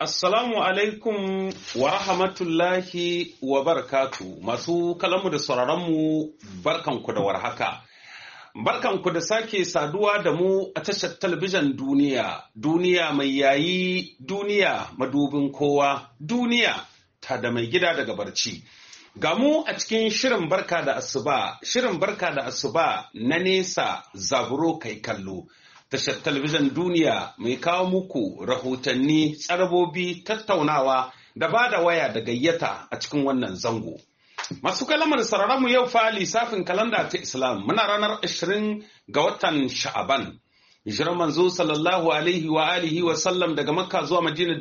Assalamu alaikum wa rahmatullahi wa barakatu. Masu kalamu da sauraronmu barkanku da warhaka. Barkanku da sake saduwa da mu a tashar talabijin duniya, duniya mai yayi, duniya madubin kowa, duniya ta da mai gida daga barci. Ga mu a cikin shirin barka da asuba na nesa zaburo kai kallo. Tashar talabijin duniya mai kawo muku rahotanni, tsarabobi, tattaunawa da ba da waya da gayyata a cikin wannan zango. Masu kalamar sararanmu yau fa lissafin kalanda ta Islam muna ranar 20 ga watan Sha'aban. Hijirar manzo sallallahu alaihi wa alihi wa sallam daga Makka zuwa Madina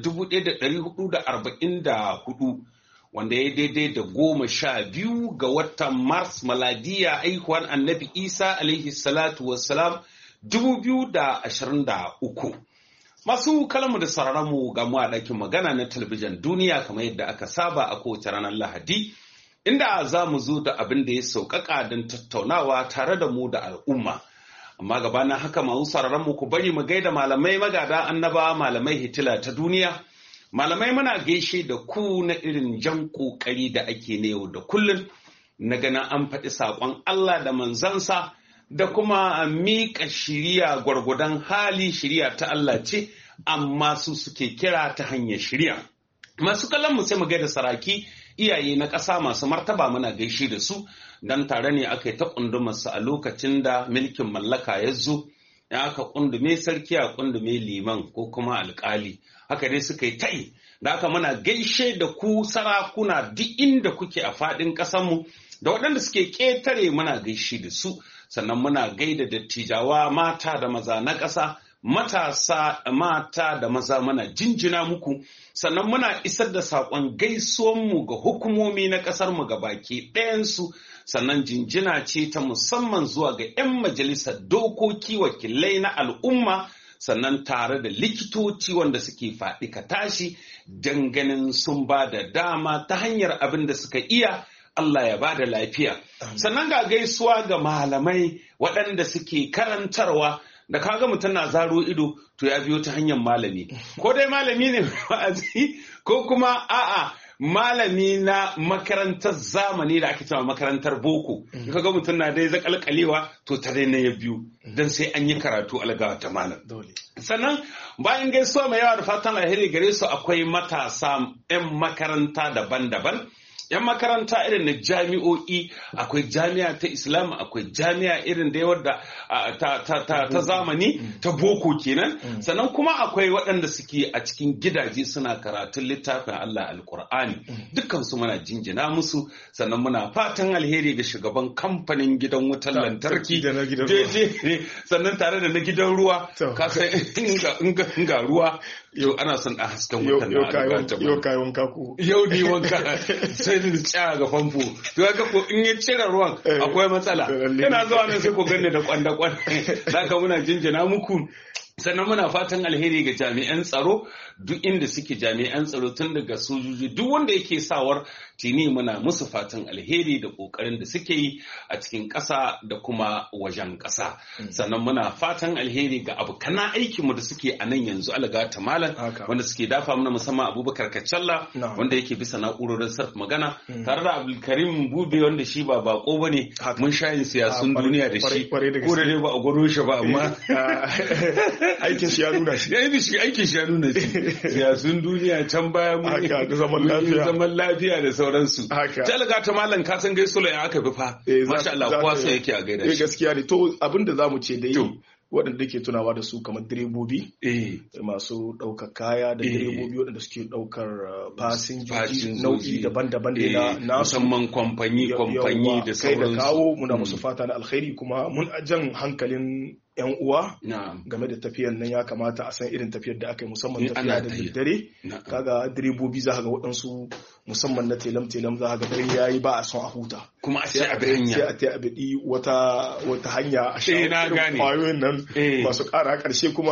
1444 wanda ya daidai da 12 ga watan Mars maladiya aihuwar Annabi Isa alaihi salatu wassalam 2023. Masu kalamu da sararanmu ga mu a ɗakin magana na talabijin duniya kamar yadda aka saba a kowace ranar Lahadi, inda za mu zo da abin da ya sauƙaƙa don tattaunawa tare da mu da al'umma. Amma gabanin haka masu sararanmu ku bari mu gaida malamai magada annaba, malamai hitila ta duniya. Malamai muna gaishe da ku na irin jan ƙoƙari da ake na yau da kullum na ganin an faɗi saƙon Allah da manzansa da kuma miƙa shiriya gwargwadon hali. Shiriya ta Allah ce, amma su suke kira ta hanyar shiriya. Masu kallon mu sai mu gaida saraki, iyaye na ƙasa masu martaba muna gaishe da su, dan tare ne aka yi ta ƙundumarsu a lokacin da mulkin mallaka ya zo, ya aka ƙundume sarki a ƙundume liman ko kuma alƙali. Haka dai suka yi ta'i, da haka muna gaishe da ku sarakuna duk inda kuke a faɗin ƙasarmu, da waɗanda suke ƙetare muna gaishe da su. Sannan muna gaida dattijawa mata da maza na ƙasa, matasa mata da maza muna jinjina muku. Sannan muna isar da saƙon gaisuwanmu ga hukumomi na ƙasarmu ga baki ɗayansu. Sannan jinjina ce ta musamman zuwa ga 'yan majalisar dokoki, wakilai na al'umma, sannan tare da likitoci wanda suke faɗi ka tashi ganin sun ba da dama ta hanyar abin da suka iya. Allah ya bada lafiya. Sannan ga gaisuwa ga malamai waɗanda suke karantarwa, da kaga mutum na zaro ido to ya biyo ta hanyar malami. Ko dai malami ne wa'azi ko kuma a'a malami na makarantar zamani da ake cewa makarantar boko. Kaga mutum na dai zakalkalewa to ta dai na ya biyu dan sai an yi karatu algawa ta malam. Sannan bayan gaisuwa mai yawa da fatan alheri gare su akwai matasa 'yan makaranta daban-daban. 'Yan makaranta irin na jami'o'i, akwai jami'a ta Islam, akwai jami'a irin da wadda ta zamani, ta boko kenan. Sannan kuma akwai waɗanda suke a cikin gidaje suna karatun littafin Allah Alƙur'ani. Dukkan su muna jinjina musu. Sannan muna fatan alheri ga shugaban kamfanin gidan wutar lantarki. Sannan tare da na gidan ruwa. Kasan in ga ruwa yau ana son ɗan hasken wutan. Yau kayi wanka ku. Yau ne wanka sai da tsaya ga famfo. To ga ko in ya cire ruwan akwai matsala. Ina zuwa nan sai ku ganni da kwanda-kwanda. Zaka muna jinjina muku. Sannan muna fatan alheri ga jami'an tsaro duk inda suke, jami'an tsaro tun daga sojoji duk wanda yake sawar tini muna musu fatan alheri da kokarin da suke yi a cikin ƙasa da kuma wajen ƙasa. Sannan muna fatan alheri ga abokan aikin mu da suke a nan yanzu algata malam wanda suke dafa mana musamman Abubakar Kacalla wanda yake bisa na'urorin sarf magana tare da Abdulkarim Bube wanda shi ba bako bane, mun shayin siyasun duniya da shi ko da dai ba a gwaro shi ba amma aikin shi ya nuna shi. Aikin shi ya nuna shi. Siyasun duniya can baya mu zaman lafiya da sauransu. Talaga ta malam ka san gaisuwa ya aka bi fa. Masha Allah kowa sai yake a gaida shi. Gaskiya ne. To abinda zamu ce dai waɗanda ke tunawa da su kamar direbobi masu ɗaukar kaya da direbobi waɗanda suke ɗaukar fasinjoji nau'i daban-daban da na musamman kwamfani da sauransu. Kai da kawo muna musu fata na alkhairi kuma mun jan hankalin 'yan uwa game da tafiyar nan. Ya kamata a san irin tafiyar da aka yi musamman tafiya da daddare. Kaga direbobi za ka ga waɗansu musamman na telam za ka ga dare yayi ba a son a huta kuma a ce a bi hanya sai a ta abidi wata hanya a sha kwayoyin nan masu ƙara ƙarshe kuma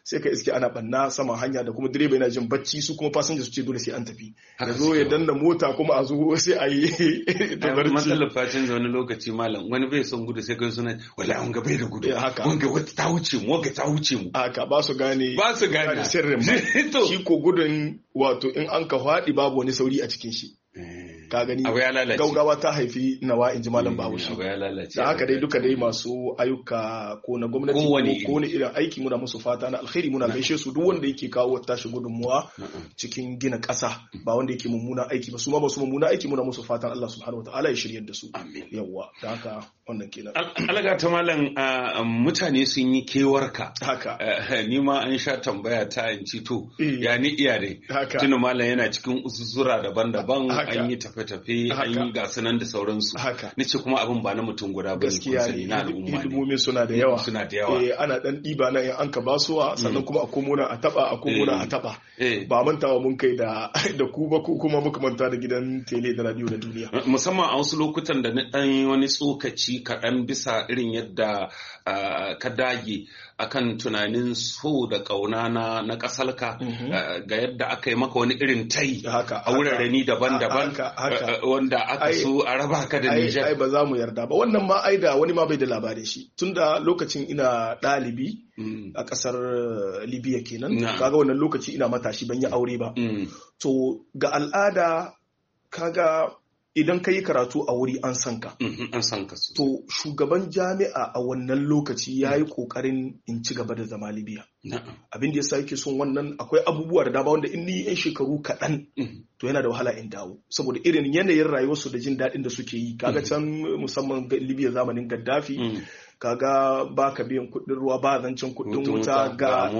sai ka iske ana banna saman hanya da kuma direba yana jin bacci su kuma fasinja su ce dole sai an tafi ya zo ya danna mota kuma a zo sai a yi matsalar facin wani lokaci malam wani bai son gudu sai kai suna wallahi wanga bai da gudu wanga wata ta wuce mu wanga ta wuce mu haka ba su gane sirrin ba shi ko gudun wato in an ka faɗi babu wani sauri a cikin shi ka gani gaugawa ta haifi nawa in ji malam Bahaushe da haka dai duka dai masu ayyuka ko na gwamnati ko na irin aiki muna musu fata na alkhairi muna gaishe su duk wanda yake kawo tashi gudunmuwa cikin gina ƙasa ba wanda yake mummuna aiki ba su ma ba su mummuna aiki muna musu fatan Allah subhanahu wataala ya shiryar da su yawa da haka wannan kenan alaga ta malam mutane sun yi kewarka haka ni ma an sha tambaya ta in ci to ya ni iyare tuna malam yana cikin ususura daban-daban an yi tafe-tafe an yi gasu nan da sauransu ni ce kuma abin ba na mutum guda ba gaskiya ne hidimomin suna da yawa ana dan ɗiba nan an ka basuwa sannan kuma a komuna a taba ba mantawa mun kai da ku ba ko kuma muka manta da gidan tele da radio da duniya musamman a wasu lokutan da na dan wani tsokaci kaɗan bisa irin yadda ka dage akan tunanin so da ƙauna na ƙasarka ga yadda aka yi maka wani irin tai a wurare daban-daban wanda aka so a raba ka da Nijar. Ai ba za mu yarda ba wannan ma ai da wani ma bai da labarin shi tunda lokacin ina ɗalibi a ƙasar Libya kenan kaga wannan lokaci ina matashi ban yi aure ba to ga al'ada kaga idan ka yi karatu a wuri an san ka. An san ka su. To shugaban jami'a a wannan lokaci ya yi ƙoƙarin in ci gaba da zama Libya. Abin da ya sa yake son wannan akwai abubuwa da dama wanda in ni yan shekaru kaɗan to yana da wahala in dawo. Saboda irin yanayin rayuwarsu da jin daɗin da suke yi. Kaga can musamman Libya zamanin Gaddafi. Kaga ba ka biyan kuɗin ruwa ba zancen kuɗin wuta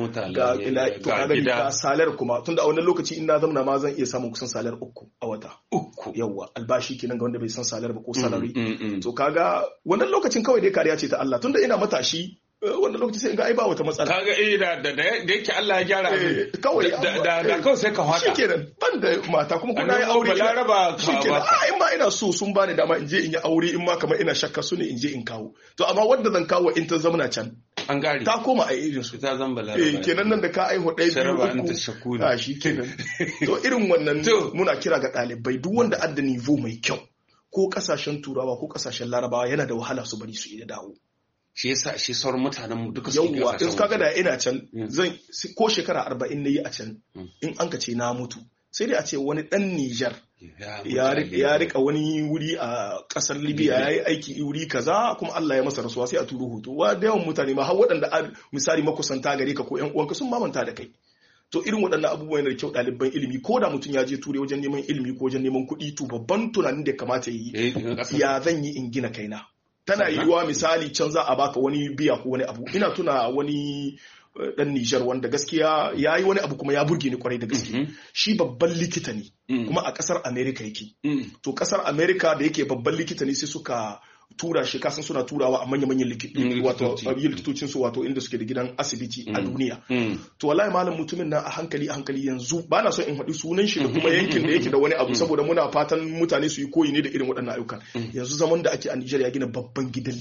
ga salar kuma tunda a wannan lokaci ina zamana ma zan iya samun kusan salar 3 a wata yawa albashi kenan ga wanda bai san salar ba ko salary to kaga wannan lokacin kawai dai kariya ce ta Allah tunda ina matashi wannan lokaci sai in ga ai ba wata matsala kaga da yake Allah ya gyara kawai da kawai sai ka hada shikenan ban da mata kuma kuna yi aure balaraba shikenan in ma ina so sun bani dama in je in yi aure in ma kamar ina shakka su ne in je in kawo to amma wanda zan kawo in ta zamana can an gari ta koma a irin su ta zan balaraba kenan nan da ka aihu ɗaya biyu uku a shikenan to irin wannan muna kira ga ɗalibai duk wanda adda nivo mai kyau ko kasashen turawa ko kasashen larabawa yana da wahala su bari su iya dawo shi yasa shi sauran mutanen mu duka su yawwa in kaga da ina can zan ko shekara 40 nayi a can in an ka ce na mutu sai dai a ce wani dan Niger ya rika wani wuri a kasar Libya yayi aiki wuri kaza kuma Allah ya masa rasuwa sai a turo hoto wa da yawan mutane ma har waɗanda misali makusanta gare ka ko ƴan uwanka sun mamanta da kai to irin waɗannan abubuwa yana da kyau ɗaliban ilimi ko da mutum ya je ture wajen neman ilimi ko wajen neman kuɗi to babban tunanin da kamata yi ya zan yi in gina kaina tana yiwuwa misali can za a baka wani biya ko wani abu ina tuna wani dan Nijar wanda gaskiya ya yi wani abu kuma ya burge ni kwarai da gaske shi babban likita ne kuma a kasar America yake to kasar America da yake babban likita ne sai suka tura shi kasan suna turawa a manya-manyan likitocin su wato inda suke da gidan asibiti a duniya to wallahi malam mutumin nan a hankali yanzu ba na so in haɗi sunan shi da kuma yankin da yake da wani abu saboda muna fatan mutane su yi koyi ne da irin waɗannan ayyukan yanzu zaman da ake a Nijar ya gina babban gidan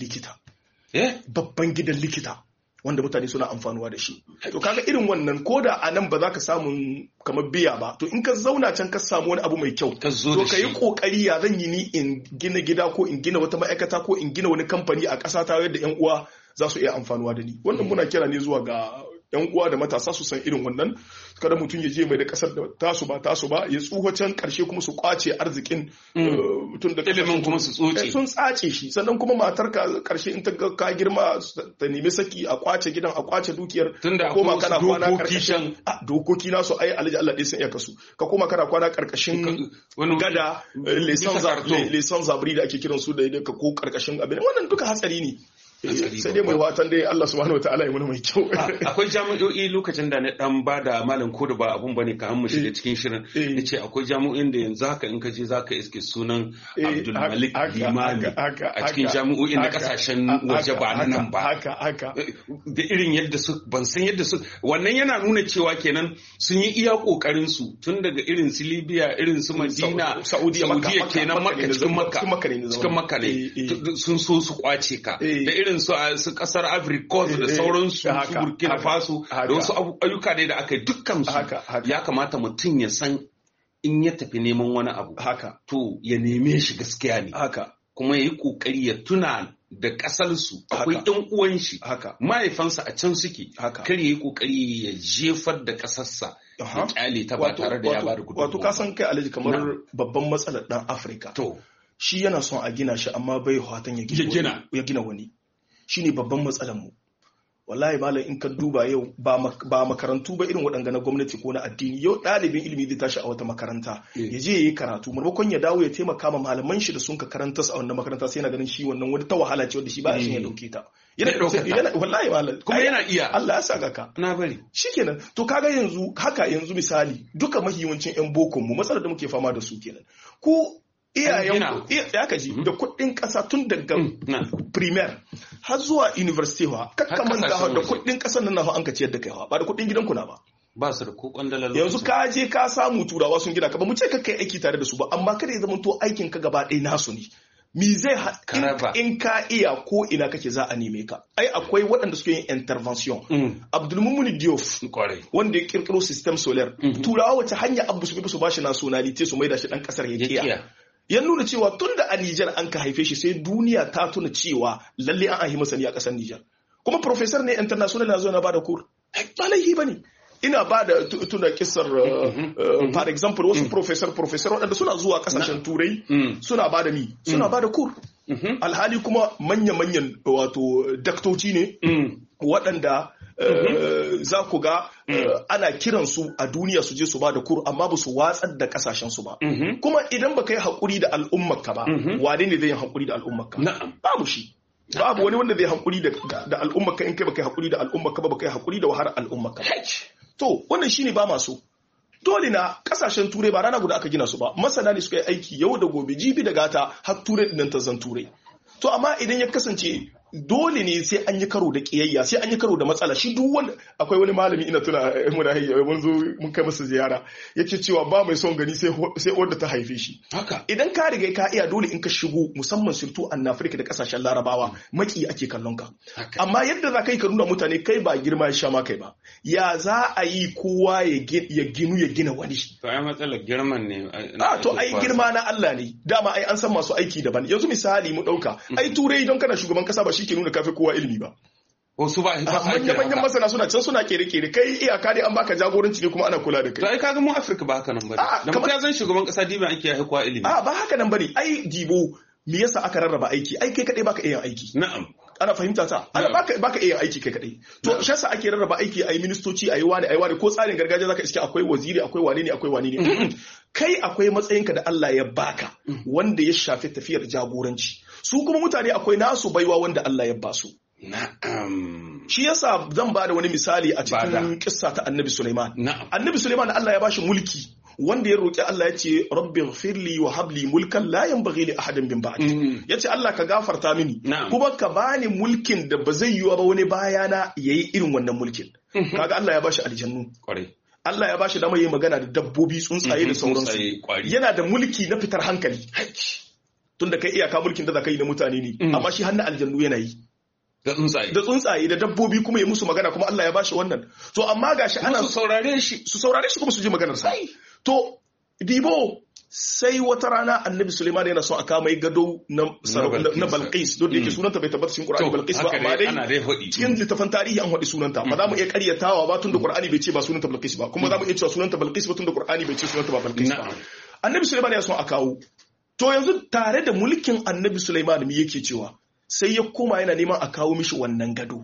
likita wanda mutane suna amfanuwa da shi to kaga irin wannan koda a nan ba za ka samu kamar biya ba to in ka zauna can ka samu wani abu mai kyau to ka yi kokari ya zan yi ni in gina gida ko in gina wata ma'aikata ko in gina wani kamfani a ƙasa ta yadda yan uwa za su iya amfanuwa da ni wannan muna kira ne zuwa ga yan uwa da matasa su san irin wannan kada mutum ya je mai da kasar da tasu ba ya tsuho can karshe kuma su kwace arzikin tun da ilimin kuma su tsoce sun tsace shi sannan kuma matar ka karshe in ta ka girma ta nemi saki a kwace gidan a kwace dukiyar koma kana kwana karkashin dokoki nasu ai alhaji Allah dai sun iya kasu ka koma kana kwana karkashin gada lesan zabri da ake kiran su da ka ko karkashin abin wannan duka hatsari ne sai dai mai watan dai Allah subhanahu wataala ya mana mai kyau akwai jami'o'i lokacin da na dan bada malam kodu ba abun bane ka hammu shi da cikin shirin nace akwai jami'o'in da yanzu haka in ka je zaka iske sunan Abdul Malik Limani a cikin jami'o'in na kasashen waje ba nan ba da irin yadda su ban san yadda su wannan yana nuna cewa kenan sun yi iya kokarin su tun daga irin su Libya irin su Madina Saudiya kenan Makka cikin Makka ne sun so su kwace ka da irin irin su kasar Ivory Coast da sauransu su Burkina Faso da wasu ayyuka ne da aka yi dukkan su ya kamata mutum ya san in ya tafi neman wani abu to ya neme shi gaskiya ne kuma ya yi kokari ya tuna da ƙasarsu akwai ɗan uwan shi mahaifansa a can suke kar ya yi kokari ya jefar da ƙasarsa ya kyale ta ba tare da ya ba da gudunmawa. Wato ka san kai Alhaji kamar babban matsalar ɗan Afirka shi yana son a gina shi amma bai fatan ya gina wani shine babban matsalar mu. Wallahi malam in ka duba yau ba makarantu ba irin waɗanda na gwamnati ko na addini yau ɗalibin ilimi zai tashi a wata makaranta ya je ya yi karatu maimakon ya dawo ya taimaka ma malaman shi da sun ka karanta a wannan makaranta sai yana ganin shi wannan wani ta wahala ce wanda shi ba shi ya dauke ta wallahi malam kuma yana iya Allah ya saka ka na bari shikenan to kaga yanzu misali duka mahiwancin yan bokon mu matsalar da muke fama da su kenan ko iyayenku ya kaji da kuɗin ƙasa tun daga primaire har zuwa university wa kakkamanta da kuɗin ƙasar nan na an ka ciyar da kai ba da kuɗin gidanku na ba su da ko kwandalar yanzu ka je ka samu turawa sun gina ka ba mu ce ka kai aiki tare da su ba amma kada ya zama to aikin ka gaba ɗaya nasu ne mi zai in ka iya ko ina kake za a neme ka ai akwai waɗanda suke yin intervention Abdulmumin Diouf wanda ya kirkiro system solar turawa wace hanya abu su bashi nationality su maida shi dan kasar ya kiya ya nuna cewa tun da a Nijar an ka haife shi sai duniya ta tuna cewa lalle an ahi masani a ƙasar Nijar kuma professor ne international na zo na bada kur ba laihi ba ne ina ba da tuna kisar for example wasu professor waɗanda suna zuwa ƙasashen turai suna ba da suna ba da kur alhali kuma manya-manyan wato daktoci ne waɗanda za ku ga ana kiransu a duniya su je su ba da kur amma ba su watsar da kasashensu ba kuma idan ba ka yi haƙuri da al'ummarka ba wane ne zai yi haƙuri da al'ummarka babu shi babu wani wanda zai haƙuri da al'ummarka in kai ba ka yi haƙuri da al'ummarka ba ka yi haƙuri da wahalar al'ummarka to wannan shine ba masu dole na kasashen turai ba rana guda aka gina su ba masana ne suka yi aiki yau da gobe jibi da gata har turai din ta zan turai to amma idan ya kasance dole ne sai an yi karo da kiyayya sai an yi karo da matsala shi duk wanda akwai wani malami ina tuna muna hayya mun zo mun kai masa ziyara yake cewa ba mai son gani sai wanda ta haife shi haka idan ka riga ka iya dole in ka shigo musamman surtu an Afirka da kasashen Larabawa maki ake kallon ka amma yadda za ka yi ka nuna mutane kai ba girma ya sha ma kai ba ya za a yi kowa ya gina wani to ai matsalar girman ne to ai girma na Allah ne dama ai an san masu aiki daban yanzu misali mu dauka ai turai don kana shugaban kasa ba shi ke nuna kafi kowa ilimi ba wasu ba manyan masana suna can suna kere-kere kai iyaka dai an baka jagoranci ne kuma ana kula da kai to ai kaga mu Afirka ba haka nan bane da mutum ya zan shugaban kasa diba ake ya kowa ilimi ba haka nan bane ai dibo me yasa aka rarraba aiki ai kai kadai baka iya aiki na'am ana fahimta ta ana baka iya aiki kai kadai to shi yasa ake rarraba aiki ai ministoci ai wani ko tsarin gargajiya zaka iske akwai waziri akwai wane ne kai akwai matsayinka da Allah ya baka wanda ya shafi tafiyar jagoranci su kuma mutane akwai nasu baiwa wanda Allah ya basu na'am shi yasa zan ba da wani misali a cikin kissa ta Annabi Sulaiman Annabi Sulaiman Allah ya bashi mulki wanda ya roki Allah ya ce rabbi firli wa habli mulkan la yanbaghi li ahadin min ba'di yace Allah ka gafarta mini kuma ka bani mulkin da ba zai yiwa ba wani bayana yayi irin wannan mulkin kaga Allah ya bashi aljannu Allah ya bashi dama yayi magana da dabbobi tsuntsaye da sauransu yana da mulki na fitar hankali tunda kai iyaka mulkin da zaka yi na mutane ne amma shi hannu aljannu yana yi da tsuntsaye da dabbobi kuma ya musu magana kuma Allah ya bashi wannan to amma gashi ana su saurare shi kuma su ji maganar sa to dibo sai wata rana Annabi Sulaiman yana so a kama gado na Balqis don da yake sunanta bai tabbata cikin Qur'ani Balqis ba amma dai cikin littafin tarihi an hadi sunanta ba za mu iya ƙaryatawa ba tunda Qur'ani bai ce ba sunanta Balqis ba kuma za mu iya cewa sunanta Balqis ba tunda Qur'ani bai ce sunanta ba Balqis ba Annabi Sulaiman yana so a kawo to yanzu tare da mulkin Annabi Sulaiman me yake cewa sai ya koma yana neman a kawo mishi wannan gado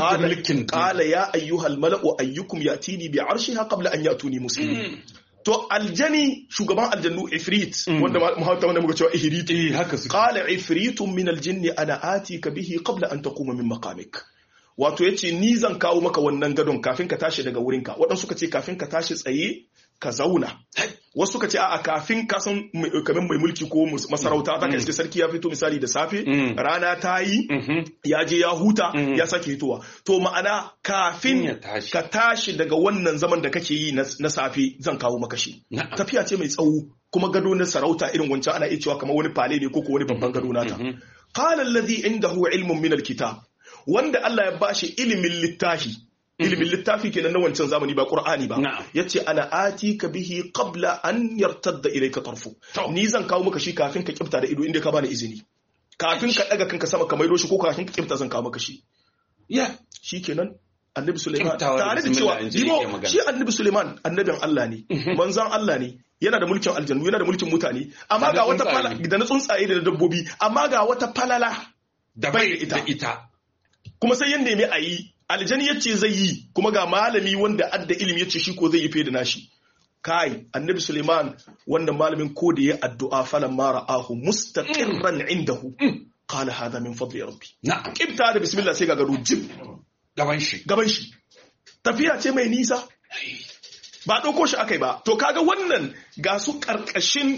qala ya ayyuhal mala'u ayyukum yatini bi arshiha qabla an yatuni muslimin to aljani shugaban aljannu ifrit wanda muhammad wanda muka cewa ihrit haka su qala ifritun min aljinni ana atika bihi qabla an taquma min maqamik wato yace ni zan kawo maka wannan gadon kafin ka tashi daga wurinka waɗansu suka ce kafin ka tashi tsaye ka zauna wasu suka ce a'a kafin ka san kamar mai mulki ko masarauta ta kai sarki ya fito misali da safe rana ta yi ya je ya huta ya sake fitowa to ma'ana kafin ka tashi daga wannan zaman da kake yi na safe zan kawo maka shi tafiya ce mai tsawo kuma gado na sarauta irin wancan ana iya cewa kamar wani fale ne ko wani babban gado nata qala alladhi indahu ilmun min alkitab wanda Allah ya bashi ilimin littafi kenan na wancan zamani ba Qur'ani ba yace ana atika bihi qabla an yartadda ilayka tarfu ni zan kawo maka shi kafin ka kifta da ido inda ka bani izini kafin ka daga kanka sama ka maido shi ko kafin ka kifta zan kawo maka shi shikenan Annabi Sulaiman tare da cewa shi Annabi Sulaiman annabin Allah ne manzon Allah ne yana da mulkin aljannu yana da mulkin mutane amma ga wata falala da na tsuntsaye da dabbobi amma ga wata falala da bai da ita kuma sai yanda ne ayi aljani yace zai yi kuma ga malami wanda adda ilimi yace shi ko zai yi fiye da nashi kai Annabi Sulaiman wannan malamin ko da ya addu'a falan ma ra'ahu mustaqirran indahu qala hada min fadli rabbi na'am kibta da bismillah sai ga gado jib gaban shi tafiya ce mai nisa ba ɗauko shi akai ba to kaga wannan ga su ƙarƙashin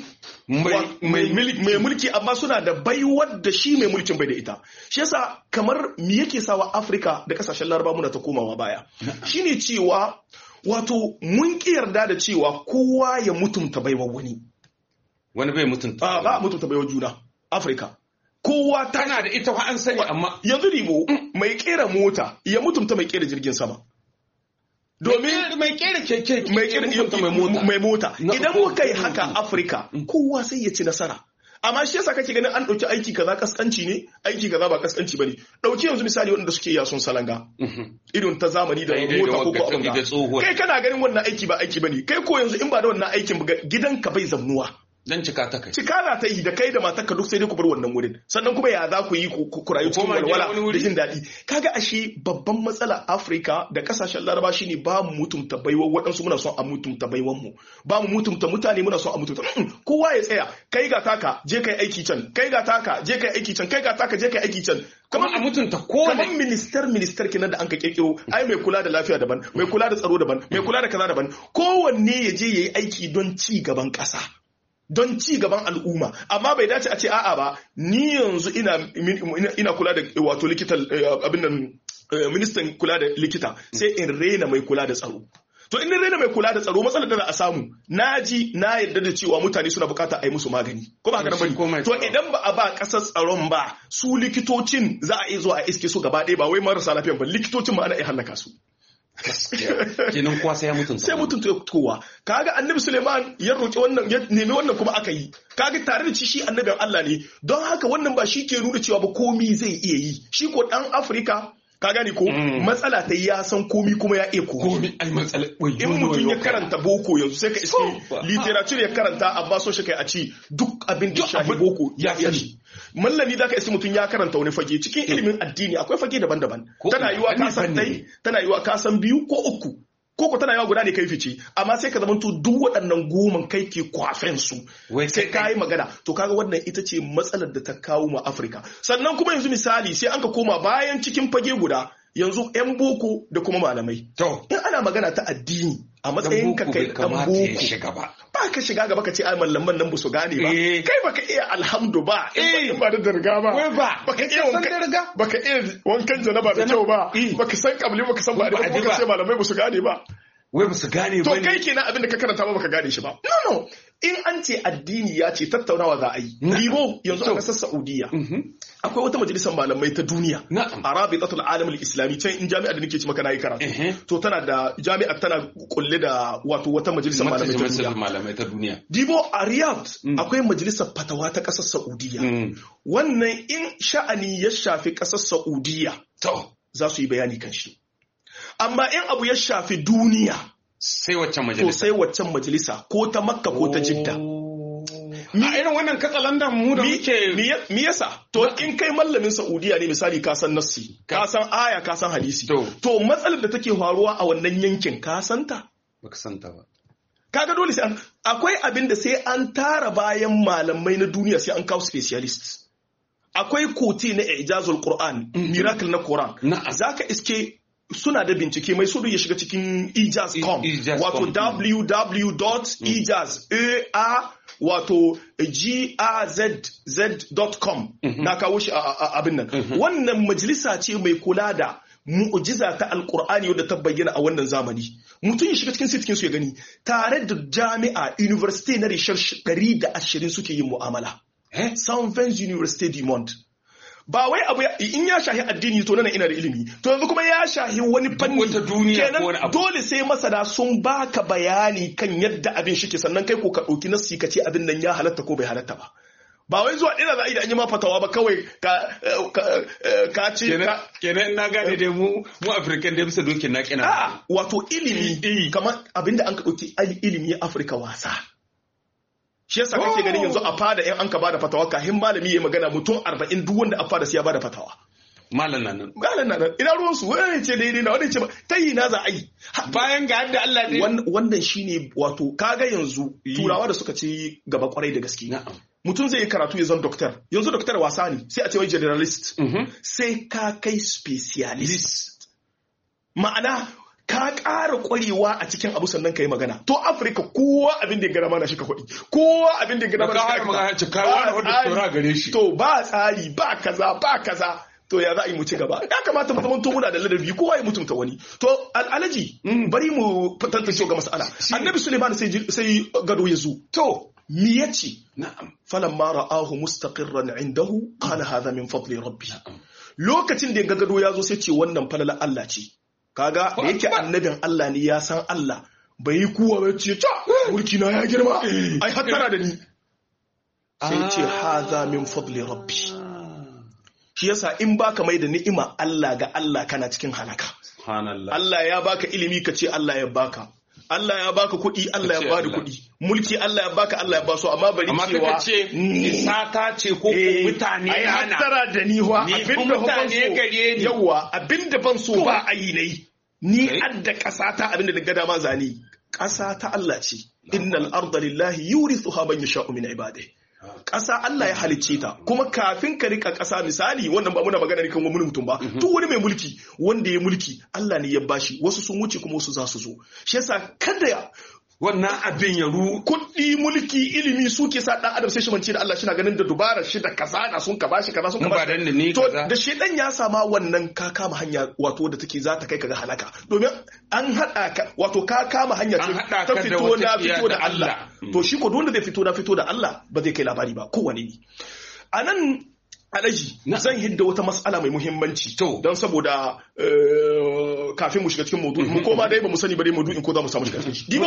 mai mulki amma suna da baiwar da shi mai mulkin bai da ita shi yasa kamar me yake sawa Afirka da kasashen Laraba muna ta komawa baya shine cewa wato mun ki yarda da cewa kowa ya mutunta baiwar wani bai mutunta ba mutunta baiwar juna Afirka kowa tana da ita an sani amma yanzu ribo mai kera mota ya mutunta mai kera jirgin sama domin mai kera keke mai mota idan muka yi haka Afirka kowa sai ya ci nasara amma shi yasa kake ganin an dauki aiki kaza kaskanci ne aiki kaza ba kaskanci bane dauki yanzu misali wanda suke yason salanga irin ta zamani da mota ko abin kai kana ganin wannan aiki ba aiki bane kai ko yanzu in ba da wannan aikin gidanka bai zamnuwa dan cika ta kai cika za ta yi da kai da matarka duk sai dai ku bar wannan wurin sannan kuma ya za ku yi ku rayu cikin walwala da jin daɗi kaga ashe babban matsala Afirka da kasashen Laraba shine ba mu mutumta baiwa waɗansu muna son a mutumta baiwan mu ba mu mutumta mutane muna son a mutumta kowa ya tsaya kai ga taka je kai aiki can kai ga taka je kai aiki can kai ga taka je kai aiki can kuma a mutunta ko kamar minister kenan da an ka kirkiro ai mai kula da lafiya daban mai kula da tsaro daban mai kula da kaza daban kowanne ya je yayi aiki don ci gaban ƙasa don ci gaban al'umma amma bai dace a ce a'a ba ni yanzu ina kula da wato likitan abin nan ministan kula da likita sai in rena mai kula da tsaro to in rena mai kula da tsaro matsalar da za a samu na yarda da cewa mutane suna bukata a yi musu magani ko ba haka bane to idan ba a ba kasar tsaron ba su likitocin za a iya zuwa a iske su gaba ɗaya ba wai marasa lafiya ba likitocin ma ana iya halaka su kenan kowa sai ya mutunta sai mutunta kowa kaga Annabi Suleiman ya roki wannan ya nemi wannan kuma aka yi kaga tare da shi annabin Allah ne don haka wannan ba shi ke nuna cewa ba komi zai iya yi shi ko dan Afirka ka gane ko matsala ta ya san komi kuma ya iya komi ai matsala in mutum ya karanta boko yanzu sai ka iske literature ya karanta amma so shi kai a ci duk abin da shafi boko ya iya shi mallami da ka iske mutum ya karanta wani fage cikin ilimin addini akwai fage daban-daban tana yiwa ka san dai tana yiwa ka san biyu ko uku koko tana yawa guda ne kai fice amma sai ka zamanto duk waɗannan goman kai ke kwafen su sai ka yi magana to kaga wannan ita ce matsalar da ta kawo ma Afirka sannan kuma yanzu misali sai an ka koma bayan cikin fage guda yanzu 'yan boko da kuma malamai in ana magana ta addini a matsayin ka kai dan boko ba ka shiga gaba ka ce ai mallaman nan ba su gane ba kai baka iya alhamdu ba in ba da darga ba baka iya wankan janaba da kyau ba baka san kabli baka san ba da baka ce malamai ba su gane ba wai ba su gane ba to kai kenan abin da ka karanta ba baka gane shi ba no in an ce addini ya ce tattaunawa za a yi ribo yanzu a kasar Saudiya akwai wata majalisar malamai ta duniya a Rabitatul Alam al-Islami can in jami'a da nake ci maka nayi karatu to tana da jami'a tana kulle da wato wata majalisar malamai ta duniya dibo a Riyadh akwai majalisar fatawa ta kasar Saudiya wannan in sha'ani ya shafi kasar Saudiya to za su yi bayani kan shi amma in abu ya shafi duniya sai waccan majalisa ko ta Makka ko ta Jidda a irin wannan katsalandan mu da muke mi yasa to in kai mallamin Saudiya ne misali ka san nassi ka san aya ka san hadisi to matsalar da take faruwa a wannan yankin ka santa baka santa ba kaga dole sai akwai abin da sai an tara bayan malamai na duniya sai an kawo specialist akwai koti na ijazul Qur'an miracle na Qur'an zaka iske suna da bincike mai so ya shiga cikin ijaz.com wato www.ijaz wato gazz.com na kawo shi a abin nan wannan majalisa ce mai kula da mu'jiza ta alkur'ani wadda ta bayyana a wannan zamani mutum ya shiga cikin sitkin su ya gani tare da jami'a university na research 120 suke yin mu'amala Saint University du Monde ba wai abu in ya shahi addini to nan ina da ilimi to yanzu kuma ya shahi wani fanni wata duniya ko wani abu dole sai masana sun baka bayani kan yadda abin shike sannan kai ko ka dauki nassi ka ce abin nan ya halatta ko bai halatta ba wai zuwa ɗina za a yi da an yi ma fatawa ba kawai ka ce kenan na gane dai mu Afirkan da bisa dokin na kina wato ilimi kamar abinda an ka dauki ilimi Afirka wasa shi yasa kake ganin yanzu a fada in an ka bada fatawa kahin malami ya magana mutum 40 duk wanda a fada sai ya bada fatawa malam nan ina ruwan su wani ce daidai na wani ce ba tayi na za a yi bayan ga yadda Allah ne wannan shine wato kaga yanzu turawa da suka ci gaba kwarai da gaske mutum zai yi karatu ya zama doktor yanzu doktor wasa ne sai a ce wai generalist sai ka kai specialist ma'ana ka ƙara ƙwarewa a cikin abu sannan ka yi magana to Afirka kowa abin da ya gana mana shi ka kwaɗi kowa abin da ya gana mana shi ka gare shi to ba tsari ba kaza to ya za a yi mu ci gaba ya kamata mu zama muna da ladabi kowa ya mutunta wani to alaji bari mu tantance ga mas'ala annabi Suleiman sai gado ya zo to mi yace na'am falamma ra'ahu mustaqirran indahu qala hadha min fadli rabbi lokacin da gado ya zo sai ce wannan falala Allah ce kaga da yake annabin Allah ne ya san Allah bai yi kuwa ba ce ta mulki na ya girma ai hattara da ni sai ce hadha min fadli rabbi shi yasa in baka mai da ni'ima Allah ga Allah kana cikin halaka Allah ya baka ilimi ka ce Allah ya baka Allah ya baka kuɗi Allah ya bada kuɗi mulki Allah ya baka Allah ya ba su amma bari cewa isa ta ce ko mutane ai hattara da ni wa abinda mutane gare ni yawa abinda ban so ba a yi nayi ni adda ƙasa ta abinda daga dama zani ƙasa ta Allah ce innal arda lillahi yurithuha man yasha'u min ibadihi ƙasa Allah ya halicce ta kuma kafin ka rika ƙasa misali wannan ba muna magana ne kan wani mutum ba duk wani mai mulki wanda ya mulki Allah ne ya bashi wasu sun wuce kuma wasu za su zo shi yasa kada wannan abin ya kuɗi mulki ilimi suke sa dan adam sai shi mance da Allah shi na ganin da dubara shi da kaza na sun ka bashi kaza sun ka bashi to da shedan ya sama wannan ka kama hanya wato da take za ta kai ka ga halaka domin an hada ka wato ka kama hanya ta fito da Allah to shi ko wanda zai fito da Allah ba zai kai labari ba kowane ne anan alaji zan hidda wata mas'ala mai muhimmanci don saboda kafin mu shiga cikin maudu'in mu koma dai ba mu sani ba dai maudu'in ko za mu samu shiga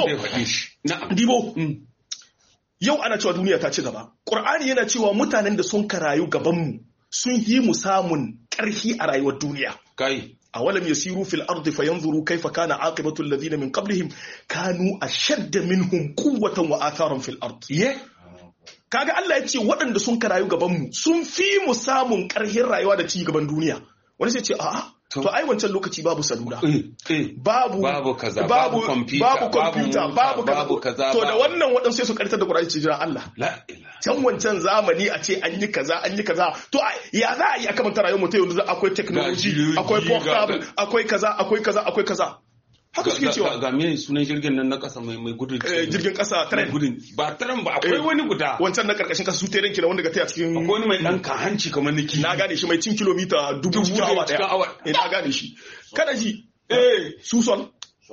dibo yau ana cewa duniya ta ci gaba Qur'ani yana cewa mutanen da sun karayu gaban mu sun yi mu samun ƙarfi a rayuwar duniya kai awalam yasiru fil ardi fayanzuru kayfa kana aqibatu alladhina min qablihim kanu ashadda minhum quwwatan wa atharan fil ardi kaga Allah ya ce waɗanda sun karayu gabanmu sun fi mu samun ƙarfin rayuwa da ci gaban duniya wani sai ce a'a to ai wancan lokaci babu salula babu kaza babu computer babu kaza to da wannan waɗansu sai su karanta da Qur'ani ce jira Allah can wancan zamani a ce an yi kaza to ya za a yi aka manta rayuwar mutum yanzu akwai technology akwai portable akwai kaza haka suke cewa ga me sunan jirgin nan na kasa mai gudun jirgin kasa tren gudun ba tren ba akwai wani guda wancan na karkashin kasa su teren kina wanda ga taya cikin akwai wani mai dan ka hanci kamar niki na gane shi mai cin kilomita 1000 cikin awa daya na gane shi kada ji sol